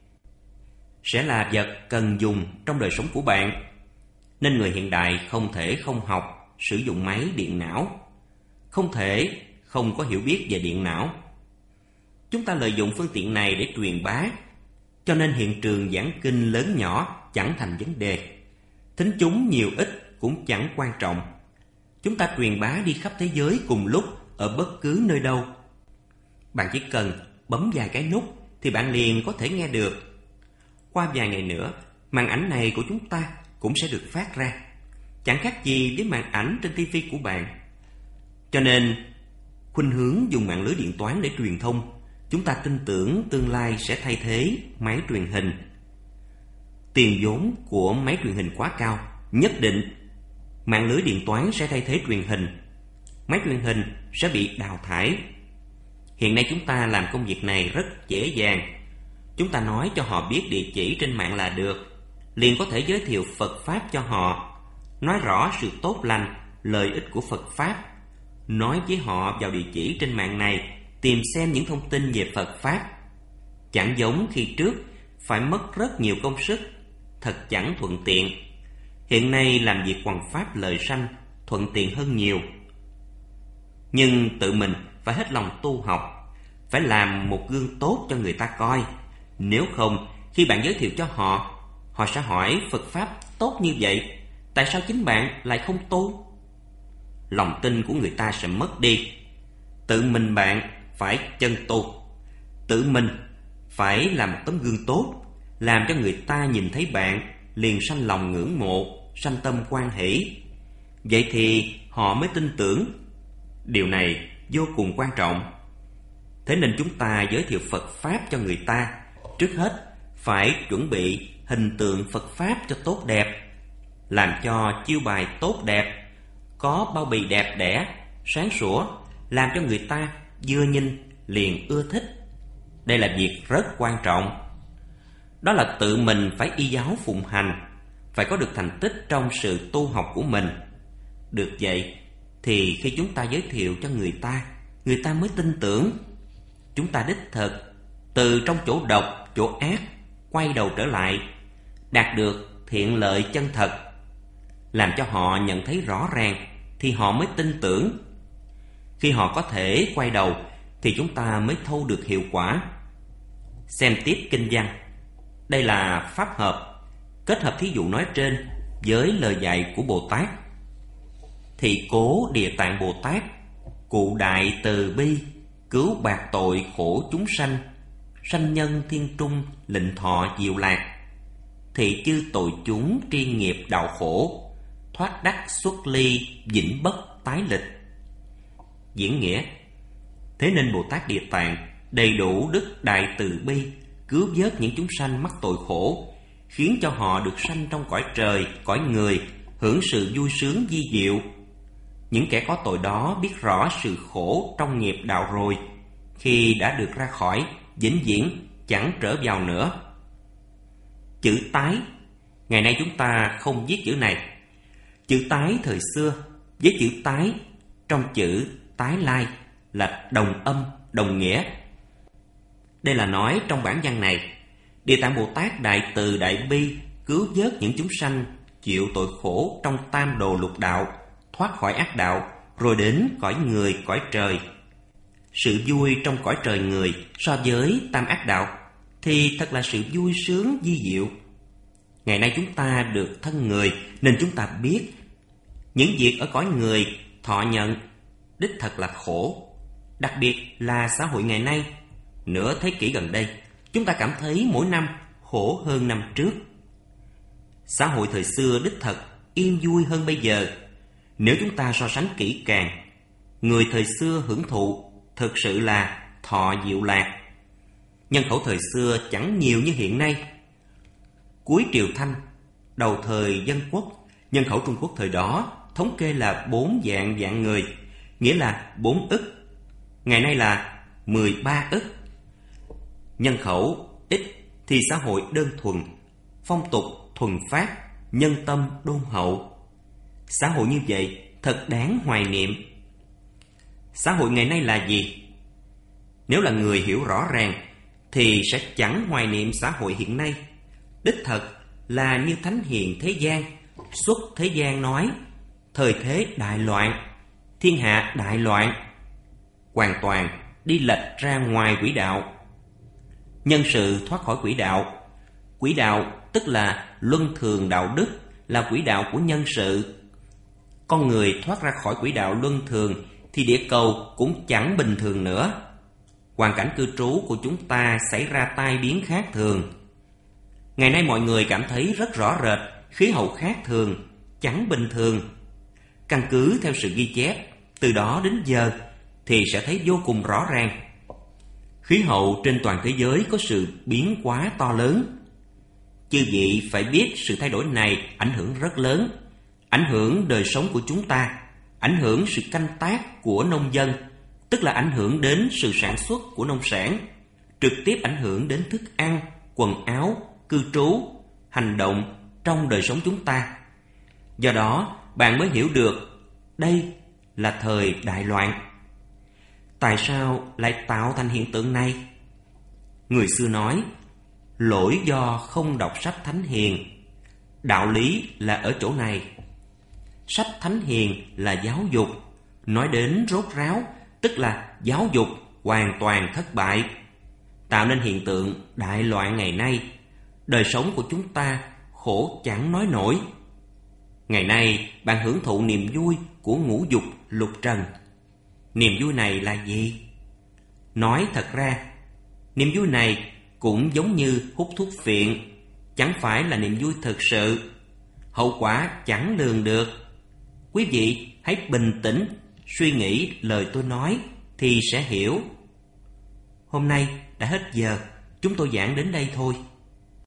Sẽ là vật cần dùng trong đời sống của bạn. Nên người hiện đại không thể không học sử dụng máy điện não, không thể không có hiểu biết về điện não. Chúng ta lợi dụng phương tiện này để truyền bá, cho nên hiện trường giảng kinh lớn nhỏ chẳng thành vấn đề. Thính chúng nhiều ít cũng chẳng quan trọng. Chúng ta truyền bá đi khắp thế giới cùng lúc ở bất cứ nơi đâu. Bạn chỉ cần bấm vài cái nút thì bạn liền có thể nghe được. Qua vài ngày nữa, màn ảnh này của chúng ta cũng sẽ được phát ra, chẳng khác gì với màn ảnh trên TV của bạn. Cho nên, khuynh hướng dùng mạng lưới điện toán để truyền thông, chúng ta tin tưởng tương lai sẽ thay thế máy truyền hình. Tiền vốn của máy truyền hình quá cao, nhất định mạng lưới điện toán sẽ thay thế truyền hình. Máy truyền hình sẽ bị đào thải. Hiện nay chúng ta làm công việc này rất dễ dàng. Chúng ta nói cho họ biết địa chỉ trên mạng là được, liền có thể giới thiệu Phật Pháp cho họ, nói rõ sự tốt lành, lợi ích của Phật Pháp, nói với họ vào địa chỉ trên mạng này, tìm xem những thông tin về Phật Pháp. Chẳng giống khi trước, phải mất rất nhiều công sức, thật chẳng thuận tiện. Hiện nay làm việc hoằng pháp lợi sanh, thuận tiện hơn nhiều. Nhưng tự mình phải hết lòng tu học, phải làm một gương tốt cho người ta coi. Nếu không, khi bạn giới thiệu cho họ, họ sẽ hỏi Phật Pháp tốt như vậy, tại sao chính bạn lại không tu? Lòng tin của người ta sẽ mất đi. Tự mình bạn phải chân tu. Tự mình phải làm một tấm gương tốt, làm cho người ta nhìn thấy bạn liền sanh lòng ngưỡng mộ, sanh tâm hoan hỷ. Vậy thì họ mới tin tưởng. Điều này vô cùng quan trọng. Thế nên chúng ta giới thiệu Phật Pháp cho người ta, trước hết phải chuẩn bị hình tượng Phật Pháp cho tốt đẹp, làm cho chiêu bài tốt đẹp, có bao bì đẹp đẽ, sáng sủa, làm cho người ta vừa nhìn liền ưa thích. Đây là việc rất quan trọng. Đó là tự mình phải y giáo phụng hành, phải có được thành tích trong sự tu học của mình. Được vậy thì khi chúng ta giới thiệu cho người ta mới tin tưởng. Chúng ta đích thực từ trong chỗ độc, chỗ ác quay đầu trở lại, đạt được thiện lợi chân thật, làm cho họ nhận thấy rõ ràng thì họ mới tin tưởng. Khi họ có thể quay đầu thì chúng ta mới thâu được hiệu quả. Xem tiếp kinh văn. Đây là pháp hợp, kết hợp thí dụ nói trên với lời dạy của Bồ Tát. Thị cố Địa Tạng Bồ Tát, cụ đại từ bi, cứu bạc tội khổ chúng sanh, sanh nhân thiên trung, lịnh thọ diệu lạc. Thị chư tội chúng tri nghiệp đạo khổ, thoát đắc xuất ly, vĩnh bất tái lịch. Diễn nghĩa: thế nên Bồ Tát Địa Tạng đầy đủ đức đại từ bi, cứu vớt những chúng sanh mắc tội khổ, khiến cho họ được sanh trong cõi trời, cõi người, hưởng sự vui sướng vi diệu. Những kẻ có tội đó biết rõ sự khổ trong nghiệp đạo rồi, khi đã được ra khỏi, vĩnh viễn chẳng trở vào nữa. Chữ tái, ngày nay chúng ta không viết chữ này. Chữ tái thời xưa với chữ tái trong chữ tái lai là đồng âm, đồng nghĩa. Đây là nói trong bản văn này, Địa Tạng Bồ Tát đại từ đại bi, cứu vớt những chúng sanh chịu tội khổ trong tam đồ lục đạo, thoát khỏi ác đạo, rồi đến cõi người, cõi trời. Sự vui trong cõi trời người so với tam ác đạo thì thật là sự vui sướng vi diệu. Ngày nay chúng ta được thân người nên chúng ta biết những việc ở cõi người thọ nhận đích thật là khổ. Đặc biệt là xã hội ngày nay, nửa thế kỷ gần đây, chúng ta cảm thấy mỗi năm khổ hơn năm trước. Xã hội thời xưa đích thật yên vui hơn bây giờ. Nếu chúng ta so sánh kỹ càng, người thời xưa hưởng thụ thực sự là thọ diệu lạc. Nhân khẩu thời xưa chẳng nhiều như hiện nay. Cuối triều Thanh, đầu thời dân quốc, nhân khẩu Trung Quốc thời đó thống kê là 4 vạn người, nghĩa là 4 ức. Ngày nay là 13 ức. Nhân khẩu ít thì xã hội đơn thuần, phong tục thuần phát, nhân tâm đôn hậu. Xã hội như vậy thật đáng hoài niệm. Xã hội ngày nay là gì? Nếu là người hiểu rõ ràng thì sẽ chẳng hoài niệm xã hội hiện nay. Đích thật là như Thánh Hiền thế gian, Xuất thế gian nói, thời thế đại loạn, thiên hạ đại loạn, hoàn toàn đi lệch ra ngoài quỹ đạo. Nhân sự thoát khỏi quỹ đạo. Quỹ đạo tức là luân thường đạo đức, là quỹ đạo của nhân sự. Con người thoát ra khỏi quỹ đạo luân thường thì địa cầu cũng chẳng bình thường nữa. Hoàn cảnh cư trú của chúng ta xảy ra tai biến khác thường. Ngày nay mọi người cảm thấy rất rõ rệt khí hậu khác thường, chẳng bình thường. Căn cứ theo sự ghi chép từ đó đến giờ thì sẽ thấy vô cùng rõ ràng. Khí hậu trên toàn thế giới có sự biến hóa to lớn. Chư vị phải biết sự thay đổi này ảnh hưởng rất lớn, ảnh hưởng đời sống của chúng ta, ảnh hưởng sự canh tác của nông dân, tức là ảnh hưởng đến sự sản xuất của nông sản, trực tiếp ảnh hưởng đến thức ăn, quần áo, cư trú, hành động trong đời sống chúng ta. Do đó, bạn mới hiểu được đây là thời đại loạn. Tại sao lại tạo thành hiện tượng này? Người xưa nói, lỗi do không đọc sách Thánh Hiền. Đạo lý là ở chỗ này. Sách Thánh Hiền là giáo dục, nói đến rốt ráo, tức là giáo dục hoàn toàn thất bại, tạo nên hiện tượng đại loạn ngày nay. Đời sống của chúng ta khổ chẳng nói nổi. Ngày nay bạn hưởng thụ niềm vui của ngũ dục lục trần. Niềm vui này là gì? Nói thật ra, niềm vui này cũng giống như hút thuốc phiện, chẳng phải là niềm vui thực sự. Hậu quả chẳng lường được. Quý vị hãy bình tĩnh suy nghĩ lời tôi nói thì sẽ hiểu. Hôm nay đã hết giờ, chúng tôi giảng đến đây thôi.